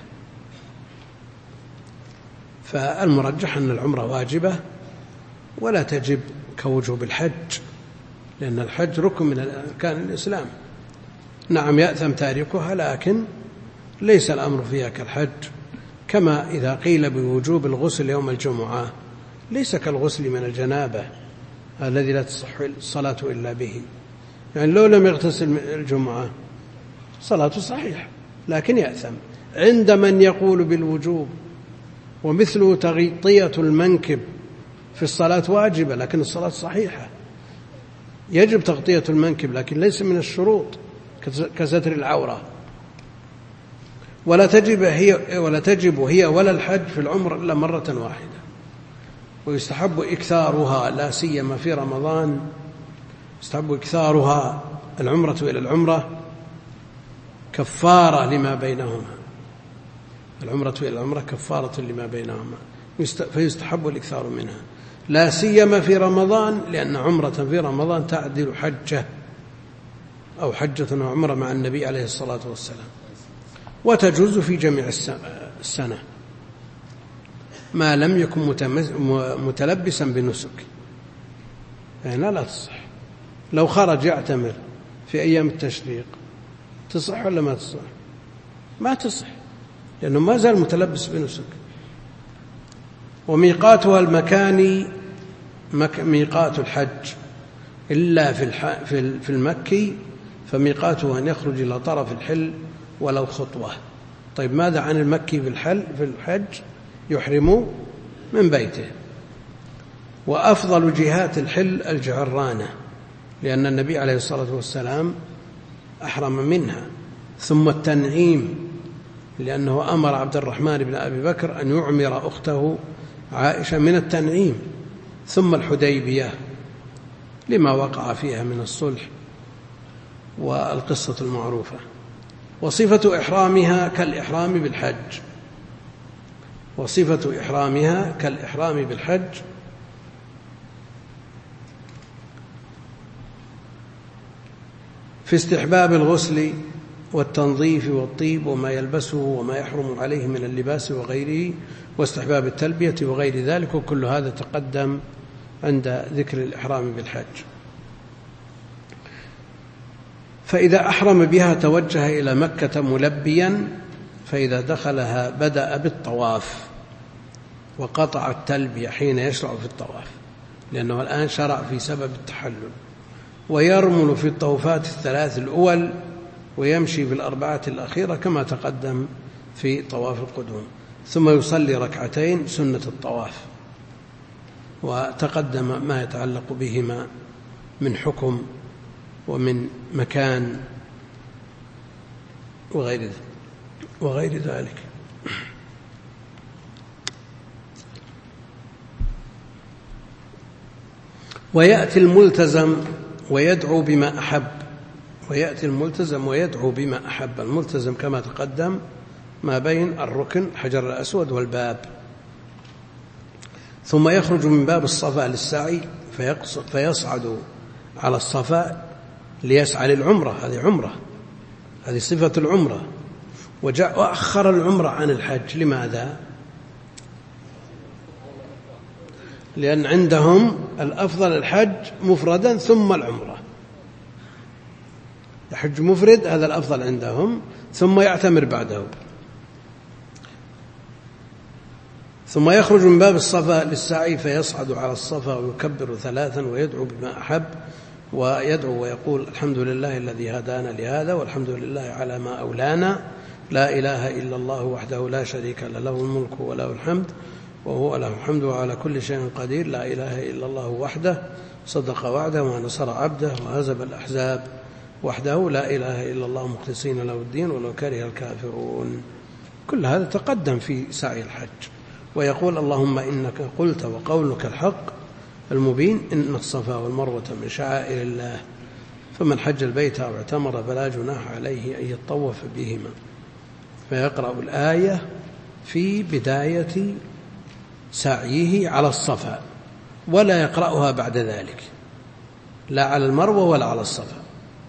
فالمرجح أن العمرة واجبة ولا تجب كوجوب الحج، لأن الحج ركن من أركان الإسلام. نعم يأثم تاركها، لكن ليس الأمر فيها كالحج. كما إذا قيل بوجوب الغسل يوم الجمعة ليس كالغسل من الجنابة الذي لا تصح الصلاة إلا به، يعني لو لم يغتسل الجمعة صلاته صحيح لكن يأثم. عند من يقول بالوجوب، ومثله تغطية المنكب في الصلاة واجبة لكن الصلاة صحيحة. يجب تغطية المنكب لكن ليس من الشروط كستر العورة. ولا تجب هي ولا الحج في العمر إلا مرة واحدة. ويستحب إكثارها، لا سيما في رمضان، يستحب إكثارها العمرة إلى العمرة كفارة لما بينهما. العمرة إلى العمرة كفارة لما بينهما، فيستحب الإكثار منها، لا سيما في رمضان، لأن عمرة في رمضان تعدل حجة أو حجة وعمرة مع النبي عليه الصلاة والسلام. وتجوز في جميع السنة ما لم يكن متلبسا بنسك، يعني لا تصح. لو خرج يعتمر في أيام التشريق تصح ولا ما تصح؟ ما تصح، لأنه ما زال متلبس بنسك. وميقاتها المكاني ميقات الحج، إلا في المكي فميقاته أن يخرج إلى طرف الحل ولو خطوة. طيب ماذا عن المكي في الحج؟ يحرم من بيته. وأفضل جهات الحل الجعرانة، لأن النبي عليه الصلاة والسلام أحرم منها. ثم التنعيم، لأنه أمر عبد الرحمن بن أبي بكر أن يعمر أخته عائشة من التنعيم. ثم الحديبية لما وقع فيها من الصلح والقصة المعروفة. وصفة إحرامها كالإحرام بالحج، وصفة إحرامها كالإحرام بالحج، في استحباب الغسل والتنظيف والطيب وما يلبسه وما يحرم عليه من اللباس وغيره، واستحباب التلبية وغير ذلك، وكل هذا تقدم عند ذكر الإحرام بالحج. فإذا أحرم بها توجه إلى مكة ملبيا، فإذا دخلها بدأ بالطواف وقطع التلبية حين يشرع في الطواف، لأنه الآن شرع في سبب التحلل، ويرمل في الطوفات الثلاث الأول ويمشي في الأربعة الأخيرة كما تقدم في طواف القدوم، ثم يصلي ركعتين سنة الطواف، وتقدم ما يتعلق بهما من حكم ومن مكان وغير ذلك. ويأتي الملتزم ويدعو بما أحب، ويأتي الملتزم ويدعو بما أحب. الملتزم كما تقدم ما بين الركن حجر الأسود والباب، ثم يخرج من باب الصفا للسعي فيصعد على الصفا ليسعى للعمرة. هذه عمرة، هذه صفة العمرة. وأخر العمرة عن الحج. لماذا؟ لأن عندهم الأفضل الحج مفردا ثم العمرة، يحج مفرد هذا الأفضل عندهم، ثم يعتمر بعده. ثم يخرج من باب الصفا للسعي فيصعد على الصفا ويكبر ثلاثا ويدعو بما أحب، ويدعو ويقول الحمد لله الذي هدانا لهذا، والحمد لله على ما أولانا، لا إله إلا الله وحده لا شريك له، له الملك وله الحمد وهو له الحمد وعلى كل شيء قدير، لا إله إلا الله وحده صدق وعده ونصر عبده وهزم الأحزاب وحده، لا إله إلا الله مخلصين له الدين ولو كره الكافرون. كل هذا تقدم في سعي الحج. ويقول اللهم إنك قلت وقولك الحق المبين إن الصفا والمروة من شعائر الله، فمن حج البيت أو اعتمر فلا جناح عليه أن يطوف بهما. فيقرأ الآية في بداية سعيه على الصفا، ولا يقرأها بعد ذلك، لا على المروة ولا على الصفا.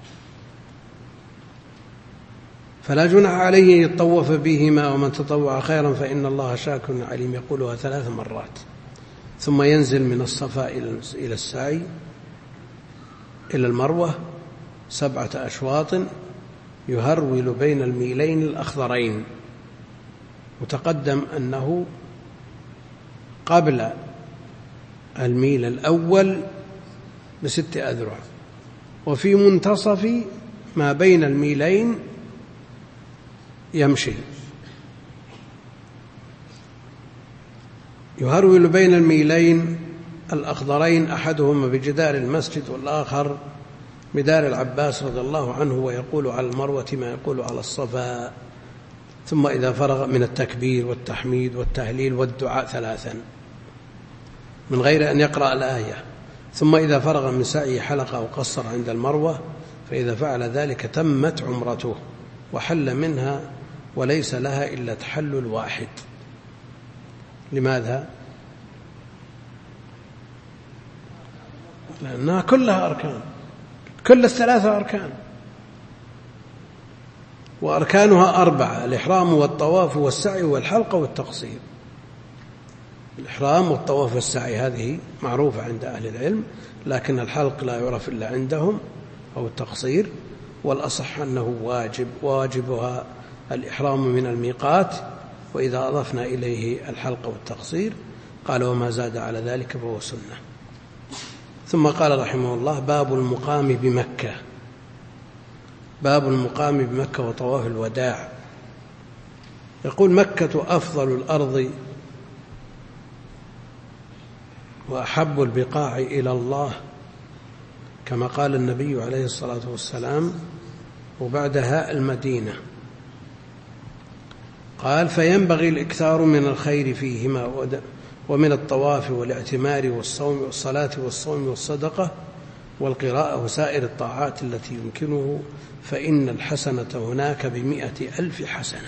فلا جناح عليه أن يطوف بهما ومن تطوع خيرا فإن الله شاكر عليم. يقولها 3 مرات، ثم ينزل من الصفا إلى السعي إلى المروة 7 أشواط، يهرول بين الميلين الأخضرين. وتقدم أنه قبل الميل الأول ب6 أذرع، وفي منتصف ما بين الميلين يمشي. يهرول بين الميلين الأخضرين، أحدهما بجدار المسجد والآخر بدار العباس رضي الله عنه، ويقول على المروة ما يقول على الصفا. ثم إذا فرغ من التكبير والتحميد والتهليل والدعاء 3 من غير أن يقرأ الآية. ثم إذا فرغ من سعي حلق أو قصر عند المروة، فإذا فعل ذلك تمت عمرته وحل منها، وليس لها إلا تحلل واحد. لماذا؟ لأنها كلها أركان، كل 3 أركان، وأركانها 4: الإحرام والطواف والسعي والحلق والتقصير. الإحرام والطواف والسعي هذه معروفة عند أهل العلم، لكن الحلق لا يعرف إلا عندهم، أو التقصير، والأصح أنه واجب، واجبها الإحرام من الميقات، وإذا أضفنا إليه الحلق والتقصير قال وما زاد على ذلك فهو سنة. ثم قال رحمه الله: باب المقام بمكة. باب المقام بمكة وطواف الوداع. يقول: مكة أفضل الأرض وأحب البقاع إلى الله، كما قال النبي عليه الصلاة والسلام: وبعدها المدينة. قال: فينبغي الإكثار من الخير فيهما ومن الطواف والاعتمار والصوم والصلاة والصوم والصدقة والقراءة وسائر الطاعات التي يمكنه، فإن الحسنة هناك ب100,000 حسنة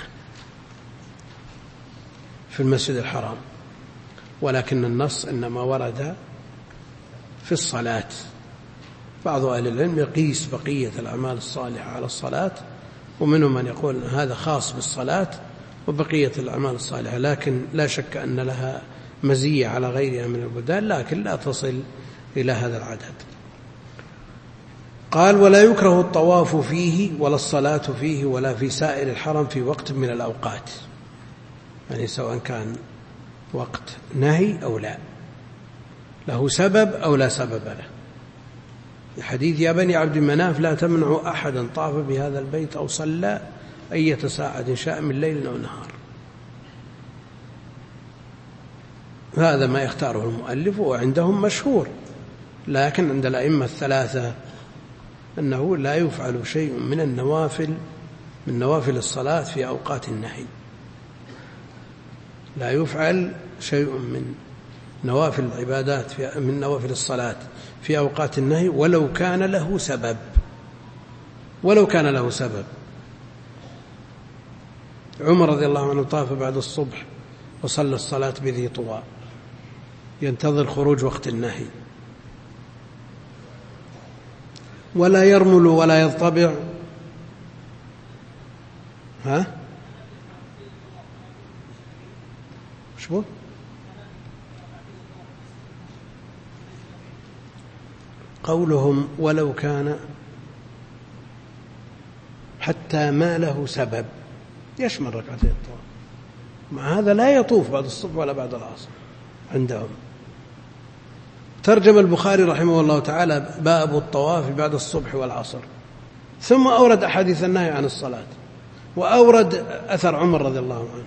في المسجد الحرام. ولكن النص إنما ورد في الصلاة. بعض أهل العلم يقيس بقية الأعمال الصالحة على الصلاة، ومنهم من يقول أن هذا خاص بالصلاة وبقية الأعمال الصالحة، لكن لا شك أن لها مزية على غيرها من البلدان، لكن لا تصل إلى هذا العدد. قال ولا يكره الطواف فيه ولا الصلاة فيه ولا في سائر الحرم في وقت من الأوقات، يعني سواء كان وقت نهي أو لا، له سبب أو لا سبب له. الحديث يا بني عبد مناف لا تمنعوا أحدا طاف بهذا البيت أو صلى أية ساعة شاء من ليل أو نهار. هذا ما يختاره المؤلف وعندهم مشهور، لكن عند الأئمة الثلاثة أنه لا يفعل شيء من النوافل من نوافل الصلاة في أوقات النهي، لا يفعل شيء من نوافل العبادات من نوافل الصلاة في أوقات النهي ولو كان له سبب، ولو كان له سبب. عمر رضي الله عنه طاف بعد الصبح وصلى الصلاة بذي طوى ينتظر خروج وقت النهي. ولا يرمل ولا يضطبع. شو قولهم ولو كان حتى ما له سبب يشمل ركعتين الطواف، مع هذا لا يطوف بعد الصبح ولا بعد العصر عندهم. ترجم البخاري رحمه الله تعالى باب الطواف بعد الصبح والعصر، ثم أورد أحاديث النهي عن الصلاة، وأورد أثر عمر رضي الله عنه.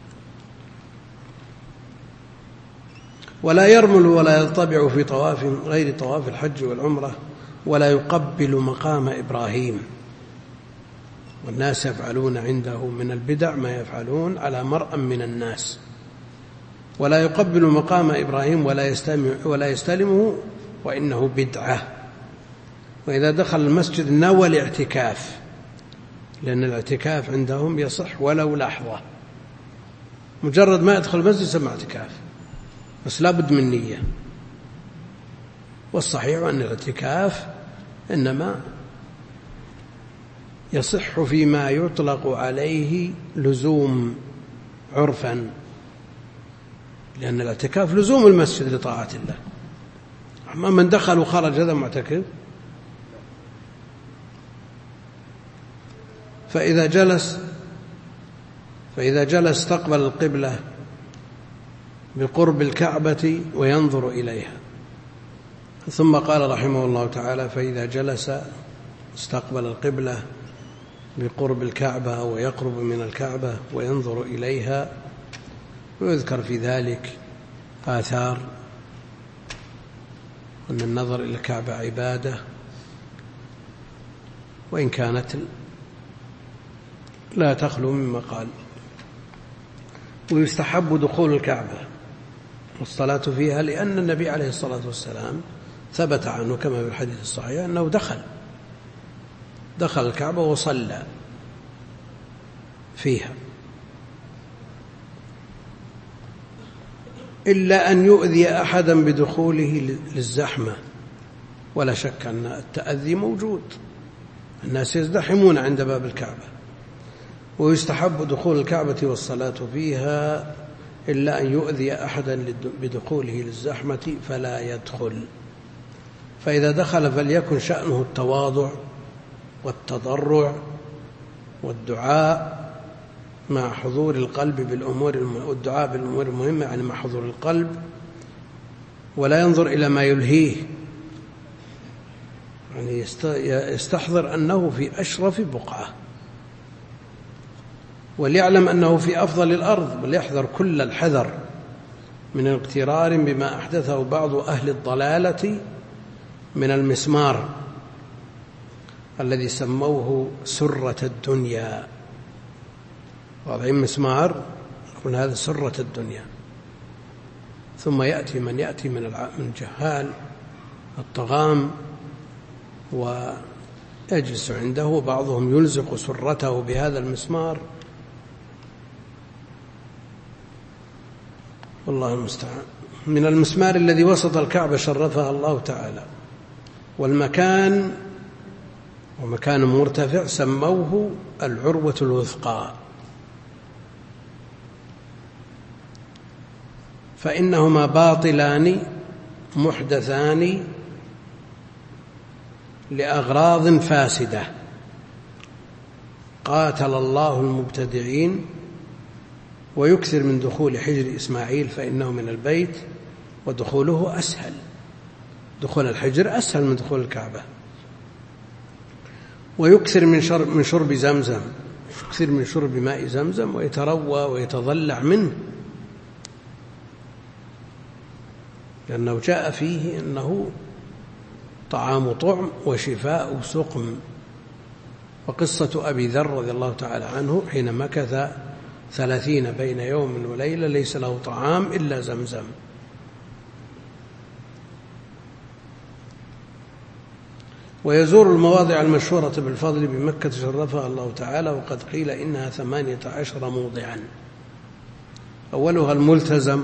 ولا يرمل ولا يضطبع في طواف غير طواف الحج والعمرة، ولا يقبل مقام إبراهيم، والناس يفعلون عنده من البدع ما يفعلون على مرأى من الناس. ولا يقبل مقام إبراهيم ولا يستلمه وإنه بدعة. وإذا دخل المسجد نوى الاعتكاف، لأن الاعتكاف عندهم يصح ولو لحظة، مجرد ما يدخل المسجد سمع اعتكاف، بس لا بد من نية. والصحيح أن الاعتكاف إنما يصح فيما يطلق عليه لزوم عرفا، لأن الاعتكاف لزوم المسجد لطاعة الله. أما من دخل وخرج هذا معتكف. فإذا جلس استقبل القبلة بقرب الكعبة وينظر إليها. ثم قال رحمه الله تعالى فإذا جلس استقبل القبلة بقرب الكعبة ويقرب من الكعبة وينظر إليها. ويذكر في ذلك آثار أن النظر إلى الكعبة عبادة، وإن كانت لا تخلو من مقال. ويستحب دخول الكعبة والصلاة فيها، لأن النبي عليه الصلاة والسلام ثبت عنه كما في الحديث الصحيح أنه دخل الكعبة وصلى فيها، إلا أن يؤذي أحدا بدخوله للزحمة. ولا شك أن التأذي موجود، الناس يزدحمون عند باب الكعبة. ويستحب دخول الكعبة والصلاة فيها، إلا أن يؤذي أحدا بدخوله للزحمة فلا يدخل. فإذا دخل فليكن شأنه التواضع والتضرع والدعاء مع حضور القلب والدعاء بالأمور المهمة، يعني مع حضور القلب، ولا ينظر إلى ما يلهيه، يعني يستحضر أنه في أشرف بقعة، وليعلم أنه في أفضل الأرض، وليحذر كل الحذر من اغترار بما أحدثه بعض أهل الضلالة من المسمار الذي سموه سرة الدنيا. وضعين مسمار يقول هذا سرة الدنيا. ثم يأتي من يأتي من جهال الطغام ويجلس عنده، وبعضهم يلزق سرته بهذا المسمار، والله المستعان. من المسمار الذي وسط الكعبة شرفها الله تعالى، والمكان ومكان مرتفع سموه العروة الوثقى، فإنهما باطلان محدثان لأغراض فاسدة. قاتل الله المبتدعين. ويكثر من دخول حجر إسماعيل فإنه من البيت ودخوله أسهل، دخول الحجر أسهل من دخول الكعبة. ويكثر من شرب زمزم، يكثر من شرب ماء زمزم ويتروى ويتضلع منه، لأنه جاء فيه أنه طعام طعم وشفاء سقم. وقصة أبي ذر رضي الله تعالى عنه حين مكث 30 بين يوم وليلة ليس له طعام إلا زمزم. ويزور المواضع المشهورة بالفضل بمكة شرفها الله تعالى، وقد قيل إنها 18 موضعا. أولها الملتزم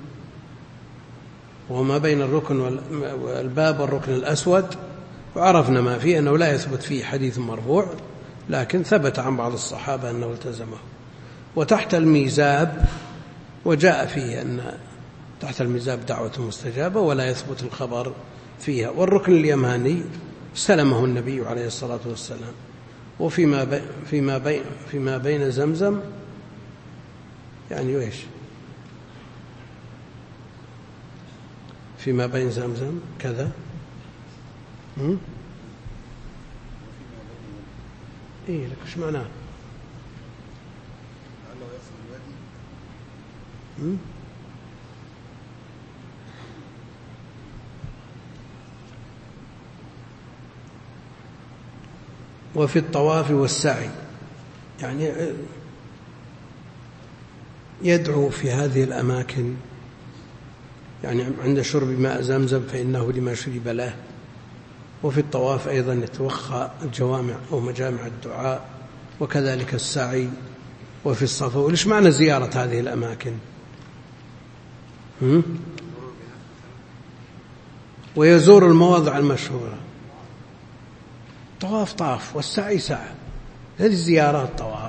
وما بين الركن والباب والركن الأسود، وعرفنا ما فيه أنه لا يثبت فيه حديث مرفوع، لكن ثبت عن بعض الصحابة أنه التزمه. وتحت الميزاب، وجاء فيه أن تحت الميزاب دعوة مستجابة ولا يثبت الخبر فيها. والركن اليماني استلمه النبي عليه الصلاة والسلام. فيما بين زمزم يعني إيش؟ فيما بين زمزم كذا إيه لك إيش معناه؟ وفي الطواف والسعي، يعني يدعو في هذه الأماكن، يعني عند شرب ماء زمزم فإنه لما شرب له. وفي الطواف أيضا يتوخى الجوامع أو مجامع الدعاء، وكذلك السعي. وفي الصفا. وليش معنى زيارة هذه الأماكن؟ ويزور المواضع المشهورة. طواف طاف والسعي سعى، هذه زيارات طواف.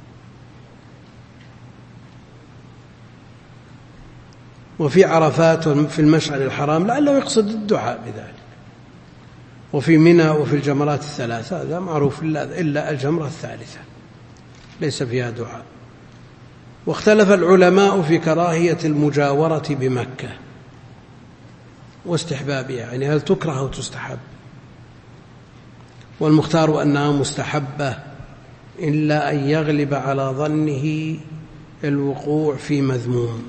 وفي عرفات وفي المشعر الحرام لعله يقصد الدعاء بذلك. وفي منى وفي الجمرات الثلاثة، هذا معروف إلا الجمرة الثالثة ليس فيها دعاء. واختلف العلماء في كراهية المجاورة بمكة واستحبابها، يعني هل تكره أو تستحب. والمختار أنها مستحبة إلا أن يغلب على ظنه الوقوع في مذموم.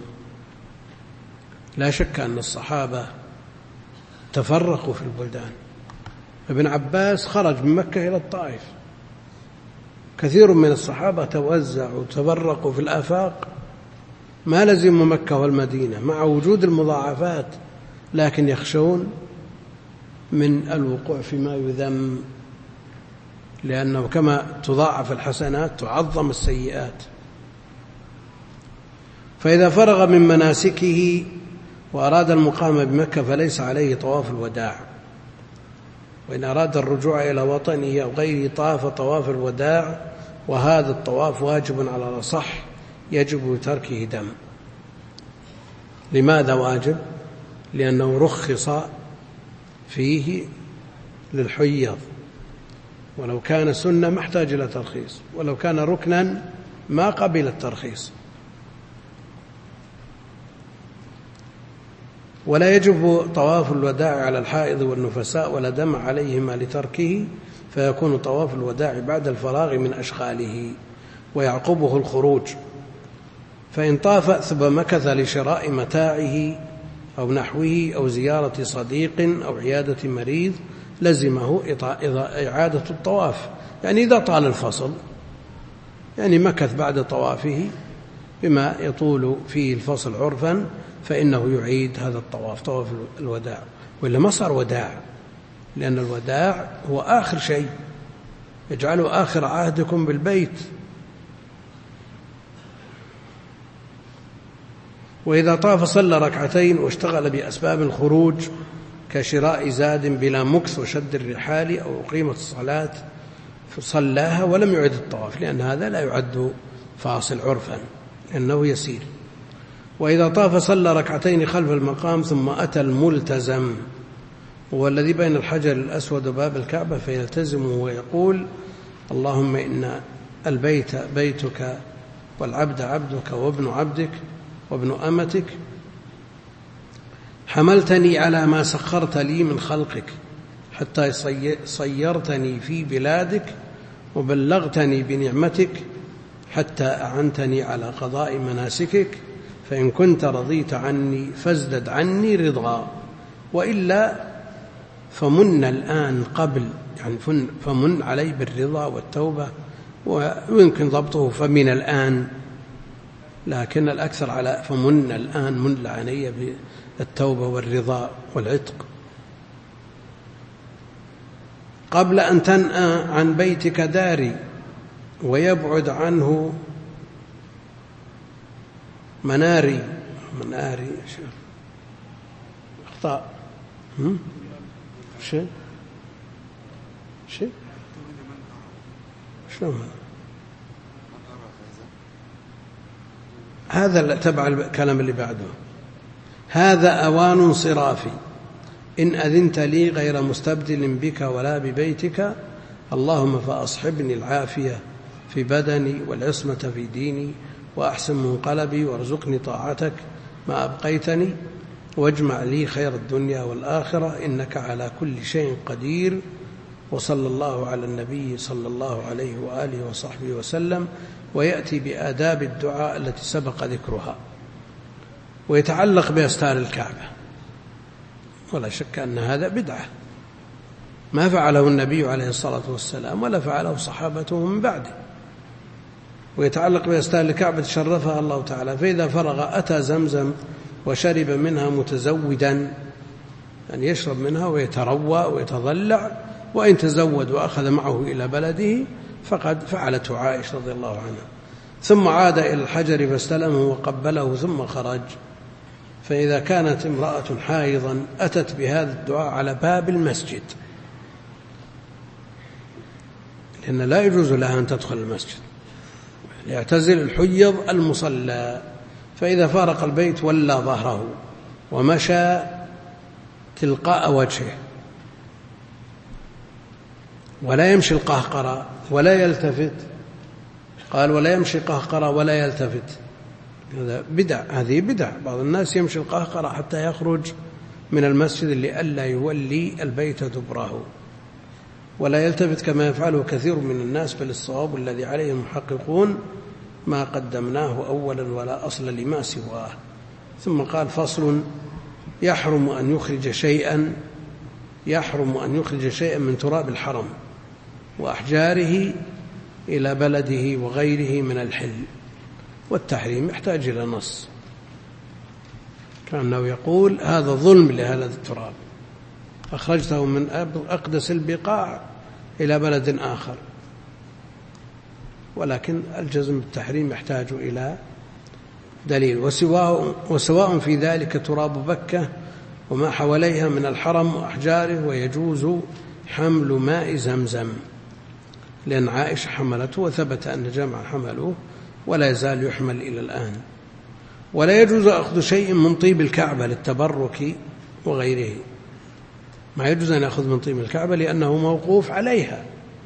لا شك أن الصحابة تفرقوا في البلدان. ابن عباس خرج من مكة إلى الطائف، كثير من الصحابة توزعوا وتفرقوا في الآفاق، ما لزموا مكة والمدينة مع وجود المضاعفات، لكن يخشون من الوقوع فيما يذم، لأنه كما تضاعف الحسنات تعظم السيئات. فإذا فرغ من مناسكه وأراد المقام بمكة فليس عليه طواف الوداع، وإن أراد الرجوع إلى وطنه أو غيره طاف طواف الوداع، وهذا الطواف واجب على الأصح، يجب تركه دم. لماذا واجب؟ لأنه رخص فيه للحيض، ولو كان سنة ما احتاج إلى ترخيص، ولو كان ركنا ما قبل الترخيص. ولا يجب طواف الوداع على الحائض والنفساء ولا دم عليهما لتركه، فيكون طواف الوداع بعد الفراغ من أشغاله ويعقبه الخروج. فإن طاف ثم مكث لشراء متاعه أو نحوه أو زيارة صديق أو عيادة مريض لزمه إعادة الطواف، يعني إذا طال الفصل، يعني مكث بعد طوافه بما يطول فيه الفصل عرفا، فإنه يعيد هذا الطواف، طواف الوداع. وإلا ما صار وداع، لأن الوداع هو آخر شيء، يجعله آخر عهدكم بالبيت. وإذا طاف صلى ركعتين واشتغل بأسباب الخروج كشراء زاد بلا مكث وشد الرحال أو أقيمت الصلاة فصلاها ولم يعد الطواف، لأن هذا لا يعد فاصل عرفا لأنه يسير. وإذا طاف صلى ركعتين خلف المقام ثم أتى الملتزم هو الذي بين الحجر الأسود وباب الكعبة فيلتزمه ويقول: اللهم إن البيت بيتك والعبد عبدك وابن عبدك وابن أمتك، حملتني على ما سخرت لي من خلقك حتى صيرتني في بلادك، وبلغتني بنعمتك حتى أعنتني على قضاء مناسكك، فإن كنت رضيت عني فازدد عني رضا، وإلا فمن الآن قبل، يعني فمن علي بالرضا والتوبة، ويمكن ضبطه فمن الآن، لكن الأكثر على فمن الآن، من علي بالتوبة والرضا والعتق، قبل أن تنأى عن بيتك داري ويبعد عنه مناري أخطاء شيء شلون هذا تبع الكلام اللي بعده: هذا أوان انصرافي إن أذنت لي غير مستبدل بك ولا ببيتك، اللهم فأصحبني العافية في بدني والعصمة في ديني، وأحسن منقلبي، وارزقني طاعتك ما أبقيتني، واجمع لي خير الدنيا والآخرة، إنك على كل شيء قدير. وصلى الله على النبي صلى الله عليه وآله وصحبه وسلم. ويأتي بآداب الدعاء التي سبق ذكرها، ويتعلق بأستار الكعبة، ولا شك أن هذا بدعة ما فعله النبي عليه الصلاة والسلام ولا فعله صحابته من بعده. ويتعلق بأستار الكعبة شرفها الله تعالى، فإذا فرغ أتى زمزم وشرب منها متزودا، أن يشرب منها ويتروى ويتضلع، وإن تزود وأخذ معه إلى بلده فقد فعلته عائشة رضي الله عنها. ثم عاد إلى الحجر فاستلمه وقبله ثم خرج. فإذا كانت امرأة حائضا أتت بهذا الدعاء على باب المسجد، لأن لا يجوز لها أن تدخل المسجد، يعتزل الحيض المصلى. فإذا فارق البيت ولى ظهره ومشى تلقاء وجهه، ولا يمشي القهقرة ولا يلتفت. قال: ولا يمشي قهقرة ولا يلتفت. هذا بدع، هذه بدع. بعض الناس يمشي القهقرة حتى يخرج من المسجد لئلا يولي البيت دبره، ولا يلتفت كما يفعله كثير من الناس، بل الصواب الذي عليه المحققون ما قدمناه أولا ولا أصل لما سواه. ثم قال: فصل: يحرم أن يخرج شيئا من تراب الحرم وأحجاره إلى بلده وغيره من الحل. والتحريم يحتاج إلى نص، كأنه يقول: هذا ظلم لهذا التراب، أخرجته من أقدس البقاع إلى بلد آخر. ولكن الجزم بالتحريم يحتاج إلى دليل. وسواء في ذلك تراب بكة وما حواليها من الحرم وأحجاره، ويجوز حمل ماء زمزم، لأن عائشة حملته وثبت أن جمع حملوه ولا يزال يحمل إلى الآن. ولا يجوز أخذ شيء من طيب الكعبة للتبرك وغيره، ما يجوز أن يأخذ من طيب الكعبة لأنه موقوف عليها،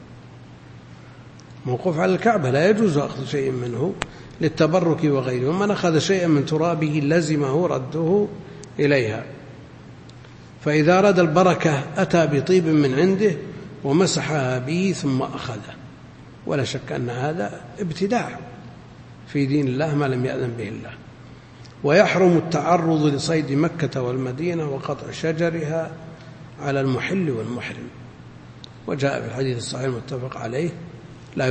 موقوف على الكعبة، لا يجوز أخذ شيء منه للتبرك وغيره. ومن أخذ شيئا من ترابه لزمه رده إليها. فإذا أراد البركة أتى بطيب من عنده ومسحها به ثم أخذه، ولا شك أن هذا ابتداع في دين الله ما لم يأذن به الله. ويحرم التعرض لصيد مكة والمدينة وقطع شجرها على المحل والمحرم. وجاء في الحديث الصحيح المتفق عليه: لا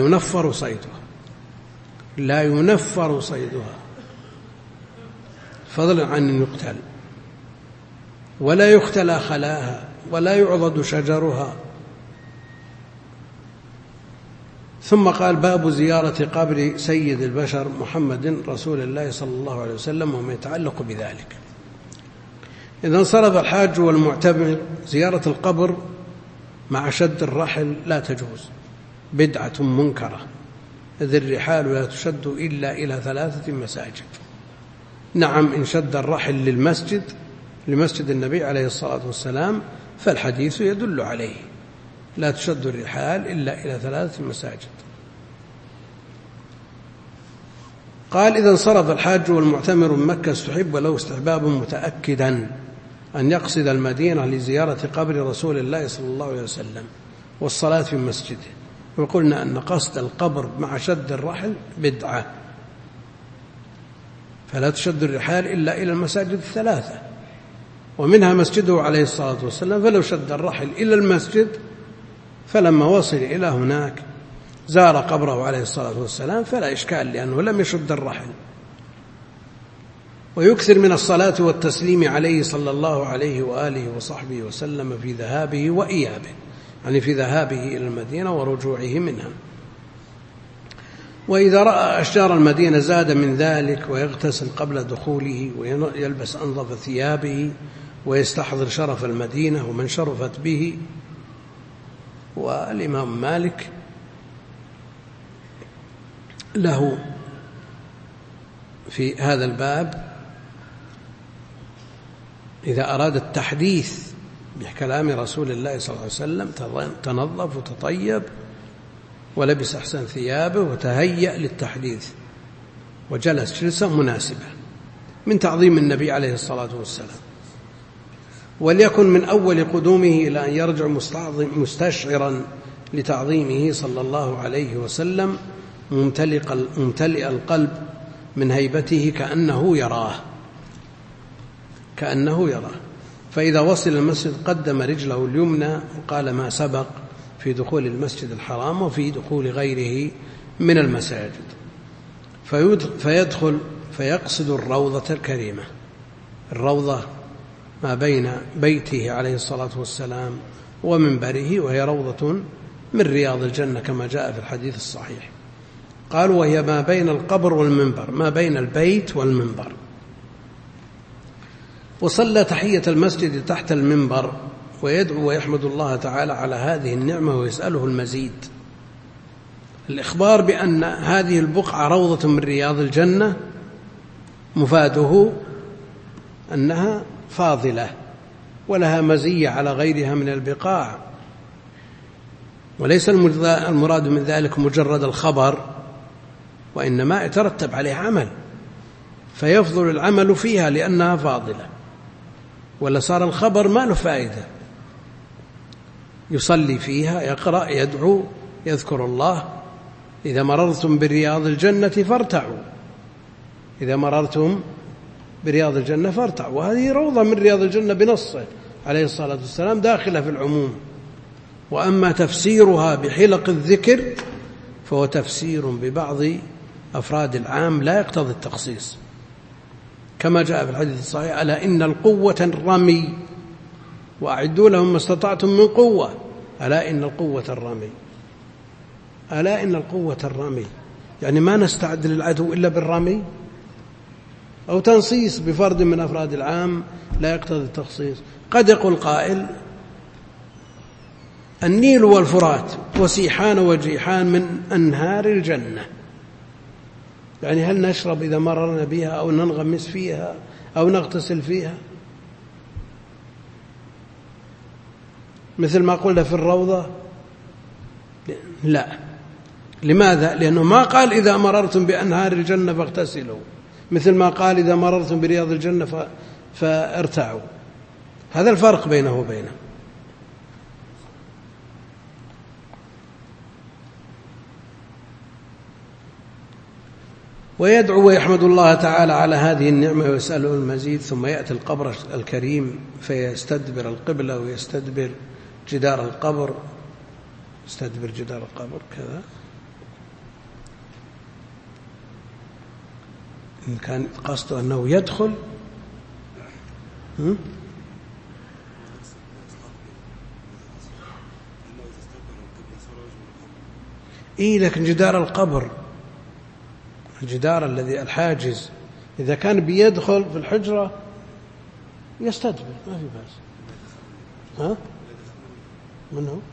ينفر صيدها فضلا عن أن يقتل، ولا يختلى خلاها، ولا يعضد شجرها. ثم قال: باب زيارة قبر سيد البشر محمد رسول الله صلى الله عليه وسلم وما يتعلق بذلك. إذا انصرف الحاج والمعتمر زيارة القبر مع شد الرحل لا تجوز، بدعة منكرة، إذ الرحال لا تشد إلا إلى 3 مساجد. نعم، إن شد الرحل للمسجد لمسجد النبي عليه الصلاة والسلام، فالحديث يدل عليه: لا تشد الرحال إلا إلى 3 مساجد. قال: إذا انصرف الحاج والمعتمر من مكة استحب له استحباب متأكدا أن يقصد المدينة لزيارة قبر رسول الله صلى الله عليه وسلم والصلاة في مسجده. وقلنا أن قصد القبر مع شد الرحل بدعة، فلا تشد الرحال إلا إلى المساجد 3، ومنها مسجده عليه الصلاة والسلام. فلو شد الرحل إلى المسجد، فلما وصل إلى هناك زار قبره عليه الصلاة والسلام فلا إشكال، لأنه لم يشد الرحل. ويكثر من الصلاة والتسليم عليه صلى الله عليه وآله وصحبه وسلم في ذهابه وإيابه، يعني في ذهابه إلى المدينة ورجوعه منها. وإذا رأى أشجار المدينة زاد من ذلك، ويغتسل قبل دخوله، ويلبس أنظف ثيابه، ويستحضر شرف المدينة ومن شرفت به. والإمام مالك له في هذا الباب إذا أراد التحديث بكلام رسول الله صلى الله عليه وسلم تنظف وتطيب ولبس أحسن ثيابه وتهيأ للتحديث، وجلس جلسة مناسبة من تعظيم النبي عليه الصلاة والسلام. وليكن من أول قدومه إلى أن يرجع مستشعرا لتعظيمه صلى الله عليه وسلم، ممتلئ القلب من هيبته كأنه يراه. فإذا وصل المسجد قدم رجله اليمنى وقال ما سبق في دخول المسجد الحرام وفي دخول غيره من المساجد، فيدخل فيقصد الروضة الكريمة. الروضة ما بين بيته عليه الصلاة والسلام ومنبره، وهي روضة من رياض الجنة كما جاء في الحديث الصحيح. قالوا: وهي ما بين القبر والمنبر، ما بين البيت والمنبر. وصلى تحية المسجد تحت المنبر، ويدعو ويحمد الله تعالى على هذه النعمة ويسأله المزيد. الإخبار بأن هذه البقعة روضة من رياض الجنة مفاده أنها فاضلة ولها مزية على غيرها من البقاع، وليس المراد من ذلك مجرد الخبر، وإنما يترتب عليه عمل، فيفضل العمل فيها لأنها فاضلة، ولا صار الخبر ما له فائدة. يصلي فيها، يقرأ، يدعو، يذكر الله. إذا مررتم برياض الجنة فارتعوا، إذا مررتم برياض الجنة فارتعوا. وهذه روضة من رياض الجنة بنصه عليه الصلاة والسلام داخلة في العموم. وأما تفسيرها بحلق الذكر فهو تفسير ببعض أفراد العام لا يقتضي التخصيص، كما جاء في الحديث الصحيح: ألا إن القوة الرمي وأعدوا لهم ما استطعتم من قوة. ألا إن القوة الرمي، ألا إن القوة الرمي، يعني ما نستعد للعدو إلا بالرمي. أو تنصيص بفرد من أفراد العام لا يقتضي التخصيص. قد يقول قائل: النيل والفرات وسيحان وجيحان من أنهار الجنة، يعني هل نشرب إذا مررنا بها أو ننغمس فيها أو نغتسل فيها؟ مثل ما قلنا في الروضة؟ لا. لماذا؟ لأنه ما قال إذا مررتم بأنهار الجنة فاغتسلوا، مثل ما قال إذا مررتم برياض الجنة فارتعوا. هذا الفرق بينه وبينه. ويدعو ويحمد الله تعالى على هذه النعمة ويسأله المزيد. ثم يأتي القبر الكريم فيستدبر القبلة ويستدبر جدار القبر، يستدبر جدار القبر كذا. إن كان قصده أنه يدخل لكن جدار القبر، الجدار الذي الحاجز، إذا كان بيدخل في الحجرة يستدبر ما في بأس. من هو؟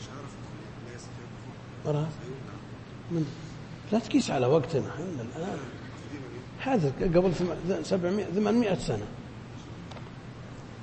من؟ لا تقيس على وقتنا الآن، هذا قبل 700 800 سنة.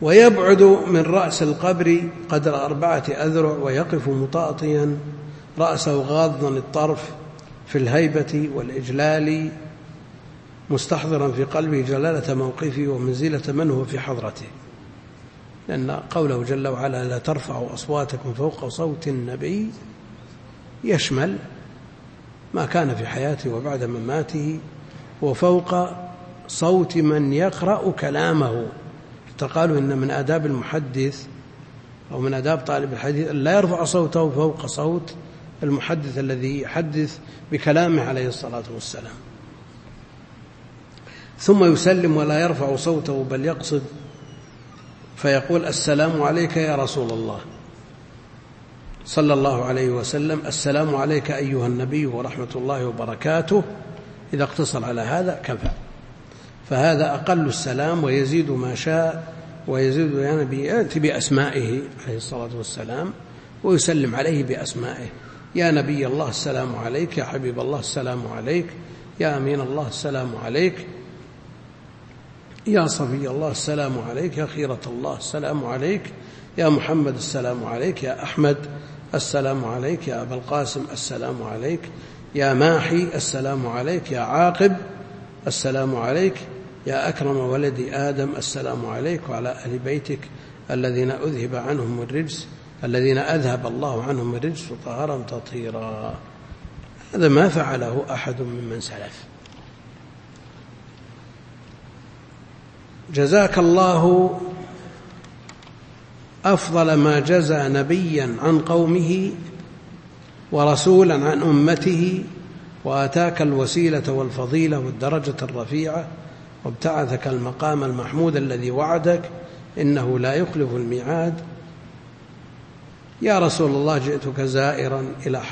ويبعد من رأس القبر قدر 4 أذرع، ويقف مطاطيا رأسه غاضا الطرف في الهيبة والإجلال، مستحضرا في قلبه جلالة موقفه ومنزلة من هو في حضرته، لأن قوله جل وعلا لا ترفعوا أصواتكم فوق صوت النبي يشمل ما كان في حياته وبعد مماته، وفوق صوت من يقرأ كلامه. قالوا إن من آداب المحدث أو من آداب طالب الحديث أن لا يرفع صوته فوق صوت المحدث الذي يحدث بكلامه عليه الصلاة والسلام. ثم يسلم ولا يرفع صوته بل يقصد فيقول السلام عليك يا رسول الله صلى الله عليه وسلم، السلام عليك أيها النبي ورحمة الله وبركاته. إذا اقتصر على هذا كفى، فهذا أقل السلام، ويزيد ما شاء، ويزيد يا نبي يأتي بأسمائه عليه الصلاة والسلام ويسلم عليه بأسمائه، يا نبي الله السلام عليك، يا حبيب الله السلام عليك، يا أمين الله السلام عليك، يا صفي الله السلام عليك، يا خيرة الله السلام عليك، يا محمد السلام عليك، يا أحمد السلام عليك، يا أبا القاسم السلام عليك، يا ماحي السلام عليك، يا عاقب السلام عليك، يا أكرم ولد آدم السلام عليك، وعلى أهل بيتك الذين أذهب الله عنهم الرجس وطهرهم تطهيرا. هذا ما فعله أحد ممن سلف. جزاك الله أفضل ما جزى نبيا عن قومه ورسولا عن أمته، وآتاك الوسيلة والفضيلة والدرجة الرفيعة، وابتعثك المقام المحمود الذي وعدك إنه لا يخلف الميعاد. يا رسول الله جئتك زائرا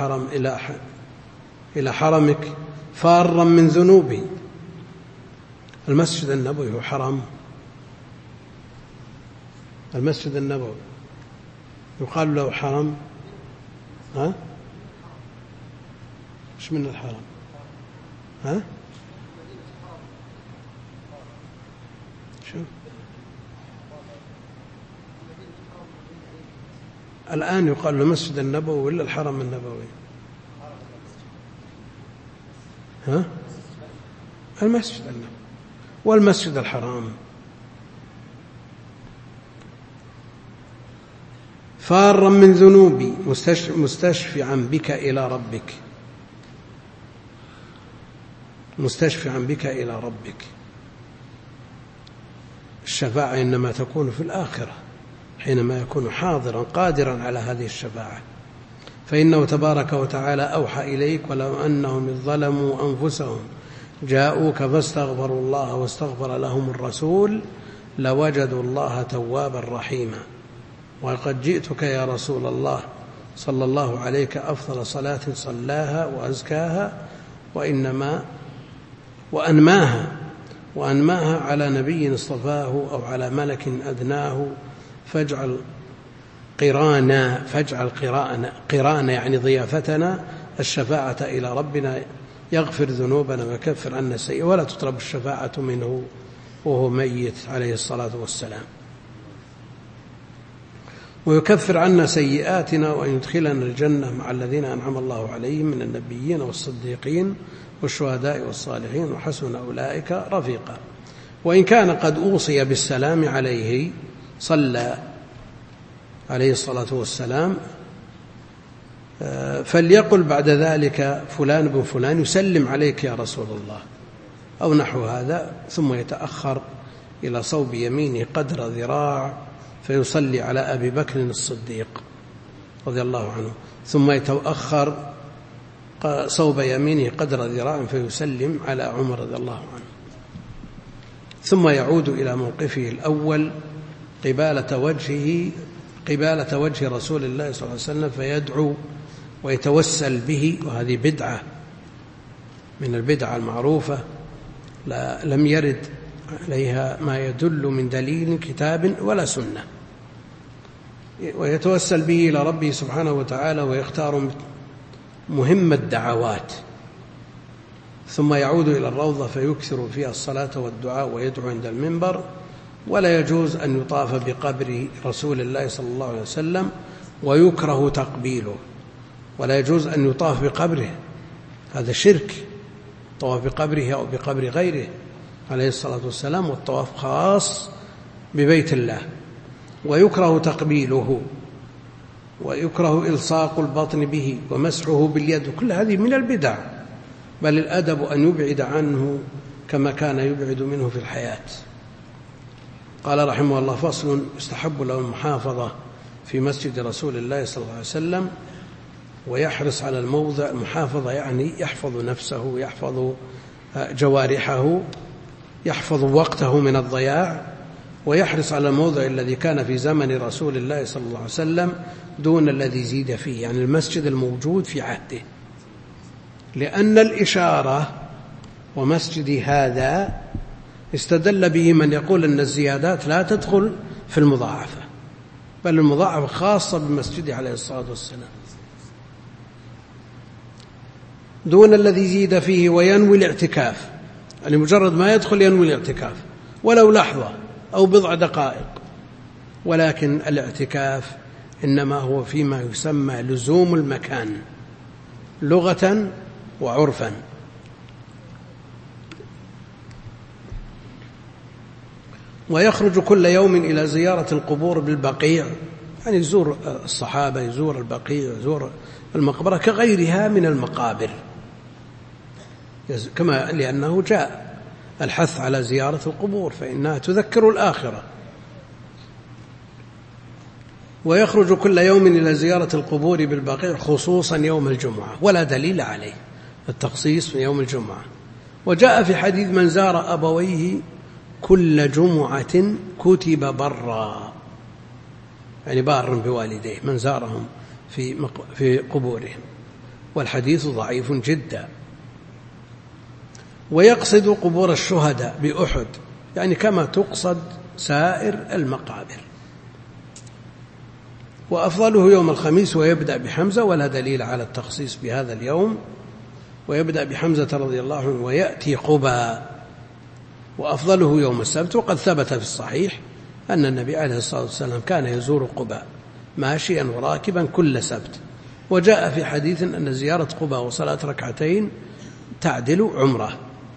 إلى حرمك فارا من ذنوبي. المسجد النبوي هو حرم، المسجد النبوي يقال له حرم. ها؟ إيش من الحرم؟ ها؟ شو؟ الآن يقال له مسجد النبوي ولا الحرم النبوي؟ ها؟ المسجد النبوي والمسجد الحرام. فارا من ذنوبي مستشفعا بك إلى ربك، مستشفعا بك إلى ربك. الشفاعة إنما تكون في الآخرة حينما يكون حاضرا قادرا على هذه الشفاعة، فإنه تبارك وتعالى أوحى إليك ولو أنهم إذ ظلموا أنفسهم جاءوك فاستغفروا الله واستغفر لهم الرسول لوجدوا الله توابا رحيما. وقد جئتك يا رسول الله صلى الله عليك أفضل صلاة صلاها وأزكاها وأنماها على نبي اصطفاه أو على ملك أدناه، فاجعل قرانا يعني ضيافتنا الشفاعة إلى ربنا يغفر ذنوبنا ويكفر عنا السيئات، ولا تطلب الشفاعة منه وهو ميت عليه الصلاة والسلام، ويكفر عنا سيئاتنا وأن يدخلنا الجنة مع الذين أنعم الله عليهم من النبيين والصديقين والشهداء والصالحين وحسن أولئك رفيقا. وإن كان قد أوصي بالسلام عليه صلى عليه الصلاة والسلام فليقل بعد ذلك فلان بن فلان يسلم عليك يا رسول الله أو نحو هذا، ثم يتأخر إلى صوب يمينه قدر ذراع فيصلي على أبي بكر الصديق رضي الله عنه، ثم يتأخر صوب يمينه قدر ذراع فيسلم على عمر رضي الله عنه، ثم يعود إلى موقفه الأول قبالة وجه رسول الله صلى الله عليه وسلم فيدعو ويتوسل به. وهذه بدعة من البدعة المعروفة لم يرد عليها ما يدل من دليل كتاب ولا سنة، ويتوسل به إلى ربه سبحانه وتعالى ويختار مهم الدعوات، ثم يعود إلى الروضة فيكثر فيها الصلاة والدعاء ويدعو عند المنبر، ولا يجوز أن يطاف بقبر رسول الله صلى الله عليه وسلم ويكره تقبيله، ولا يجوز أن يطاف بقبره، هذا شرك، طواف بقبره أو بقبر غيره عليه الصلاة والسلام، والطواف خاص ببيت الله. ويكره تقبيله، ويكره إلصاق البطن به ومسحه باليد، وكل هذه من البدع، بل الأدب أن يبعد عنه كما كان يبعد منه في الحياة. قال رحمه الله: فصل: يستحب له المحافظة في مسجد رسول الله صلى الله عليه وسلم، ويحرص على الموضع. المحافظة يعني يحفظ نفسه، يحفظ جوارحه، يحفظ وقته من الضياع، ويحرص على الموضع الذي كان في زمن رسول الله صلى الله عليه وسلم دون الذي زيد فيه، يعني المسجد الموجود في عهده، لأن الإشارة ومسجد هذا استدل به من يقول أن الزيادات لا تدخل في المضاعفة، بل المضاعفة خاصة بمسجده عليه الصلاة والسلام دون الذي زيد فيه. وينوي الاعتكاف، يعني مجرد ما يدخل ينوي الاعتكاف ولو لحظة أو بضع دقائق، ولكن الاعتكاف إنما هو فيما يسمى لزوم المكان لغة وعرفا. ويخرج كل يوم إلى زيارة القبور بالبقيع، يعني يزور الصحابة، يزور البقيع، يزور المقبرة كغيرها من المقابر، كما لأنه جاء الحث على زيارة القبور فإنها تذكر الآخرة. ويخرج كل يوم إلى زيارة القبور بالبقيع خصوصا يوم الجمعة، ولا دليل عليه التخصيص في يوم الجمعة. وجاء في حديث: من زار أبويه كل جمعة كتب برا، يعني بار بوالديه من زارهم في قبورهم، والحديث ضعيف جدا. ويقصد قبور الشهداء بأحد، يعني كما تقصد سائر المقابر. وأفضله يوم الخميس، ويبدأ بحمزة، ولا دليل على التخصيص بهذا اليوم، ويبدأ بحمزة رضي الله عنه ويأتي قباء. وأفضله يوم السبت، وقد ثبت في الصحيح أن النبي عليه الصلاة والسلام كان يزور قباء ماشيا وراكبا كل سبت. وجاء في حديث أن زيارة قباء وصلاة ركعتين تعدل عمره.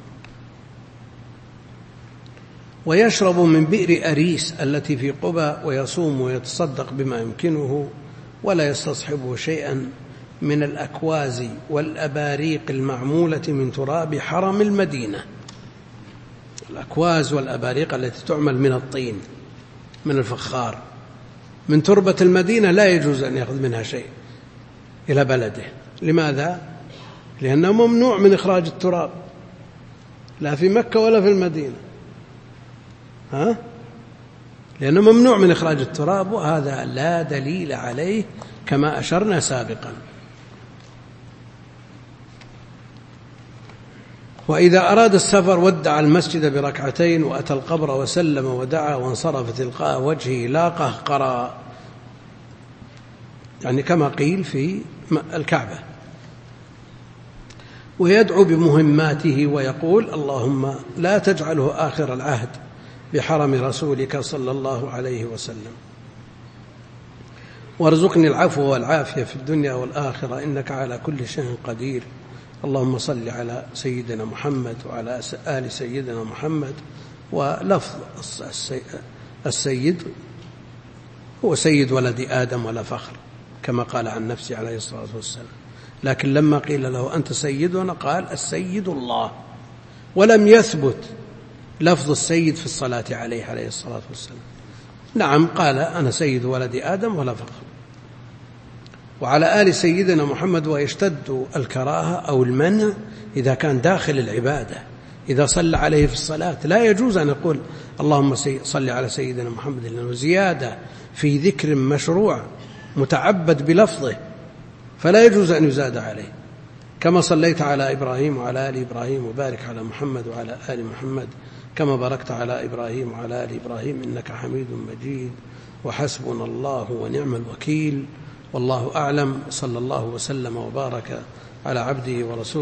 ويشرب من بئر أريس التي في قباء، ويصوم ويتصدق بما يمكنه، ولا يستصحبه شيئا من الأكواز والأباريق المعمولة من تراب حرم المدينة. الأكواز والأباريق التي تعمل من الطين من الفخار من تربة المدينة لا يجوز أن يأخذ منها شيء إلى بلده. لماذا؟ لأنه ممنوع من إخراج التراب، لا في مكة ولا في المدينة، لأنه ممنوع من إخراج التراب، وهذا لا دليل عليه كما أشرنا سابقا. وإذا أراد السفر ودع المسجد بركعتين، وأتى القبر وسلم ودعا وانصرف تلقاء وجهه لا قهقرا، يعني كما قيل في الكعبة. ويدعو بمهماته ويقول: اللهم لا تجعله آخر العهد بحرم رسولك صلى الله عليه وسلم، وارزقني العفو والعافية في الدنيا والآخرة، إنك على كل شيء قدير. اللهم صل على سيدنا محمد وعلى آل سيدنا محمد. ولفظ السيد هو سيد ولد آدم ولا فخر، كما قال عن نفسه عليه الصلاة والسلام، لكن لما قيل له أنت سيدنا قال السيد الله، ولم يثبت لفظ السيد في الصلاة عليه الصلاة والسلام. نعم قال أنا سيد ولد آدم ولا فخر. وعلى آل سيدنا محمد، ويشتد الكراهة أو المنع إذا كان داخل العبادة، إذا صلى عليه في الصلاة لا يجوز أن يقول اللهم صل على سيدنا محمد، لأنه زيادة في ذكر مشروع متعبد بلفظه، فلا يجوز أن يزاد عليه. كما صليت على إبراهيم وعلى آل إبراهيم، وبارك على محمد وعلى آل محمد كما باركت على إبراهيم وعلى آل إبراهيم إنك حميد مجيد. وحسبنا الله ونعم الوكيل، والله أعلم. صلى الله وسلم وبارك على عبده ورسوله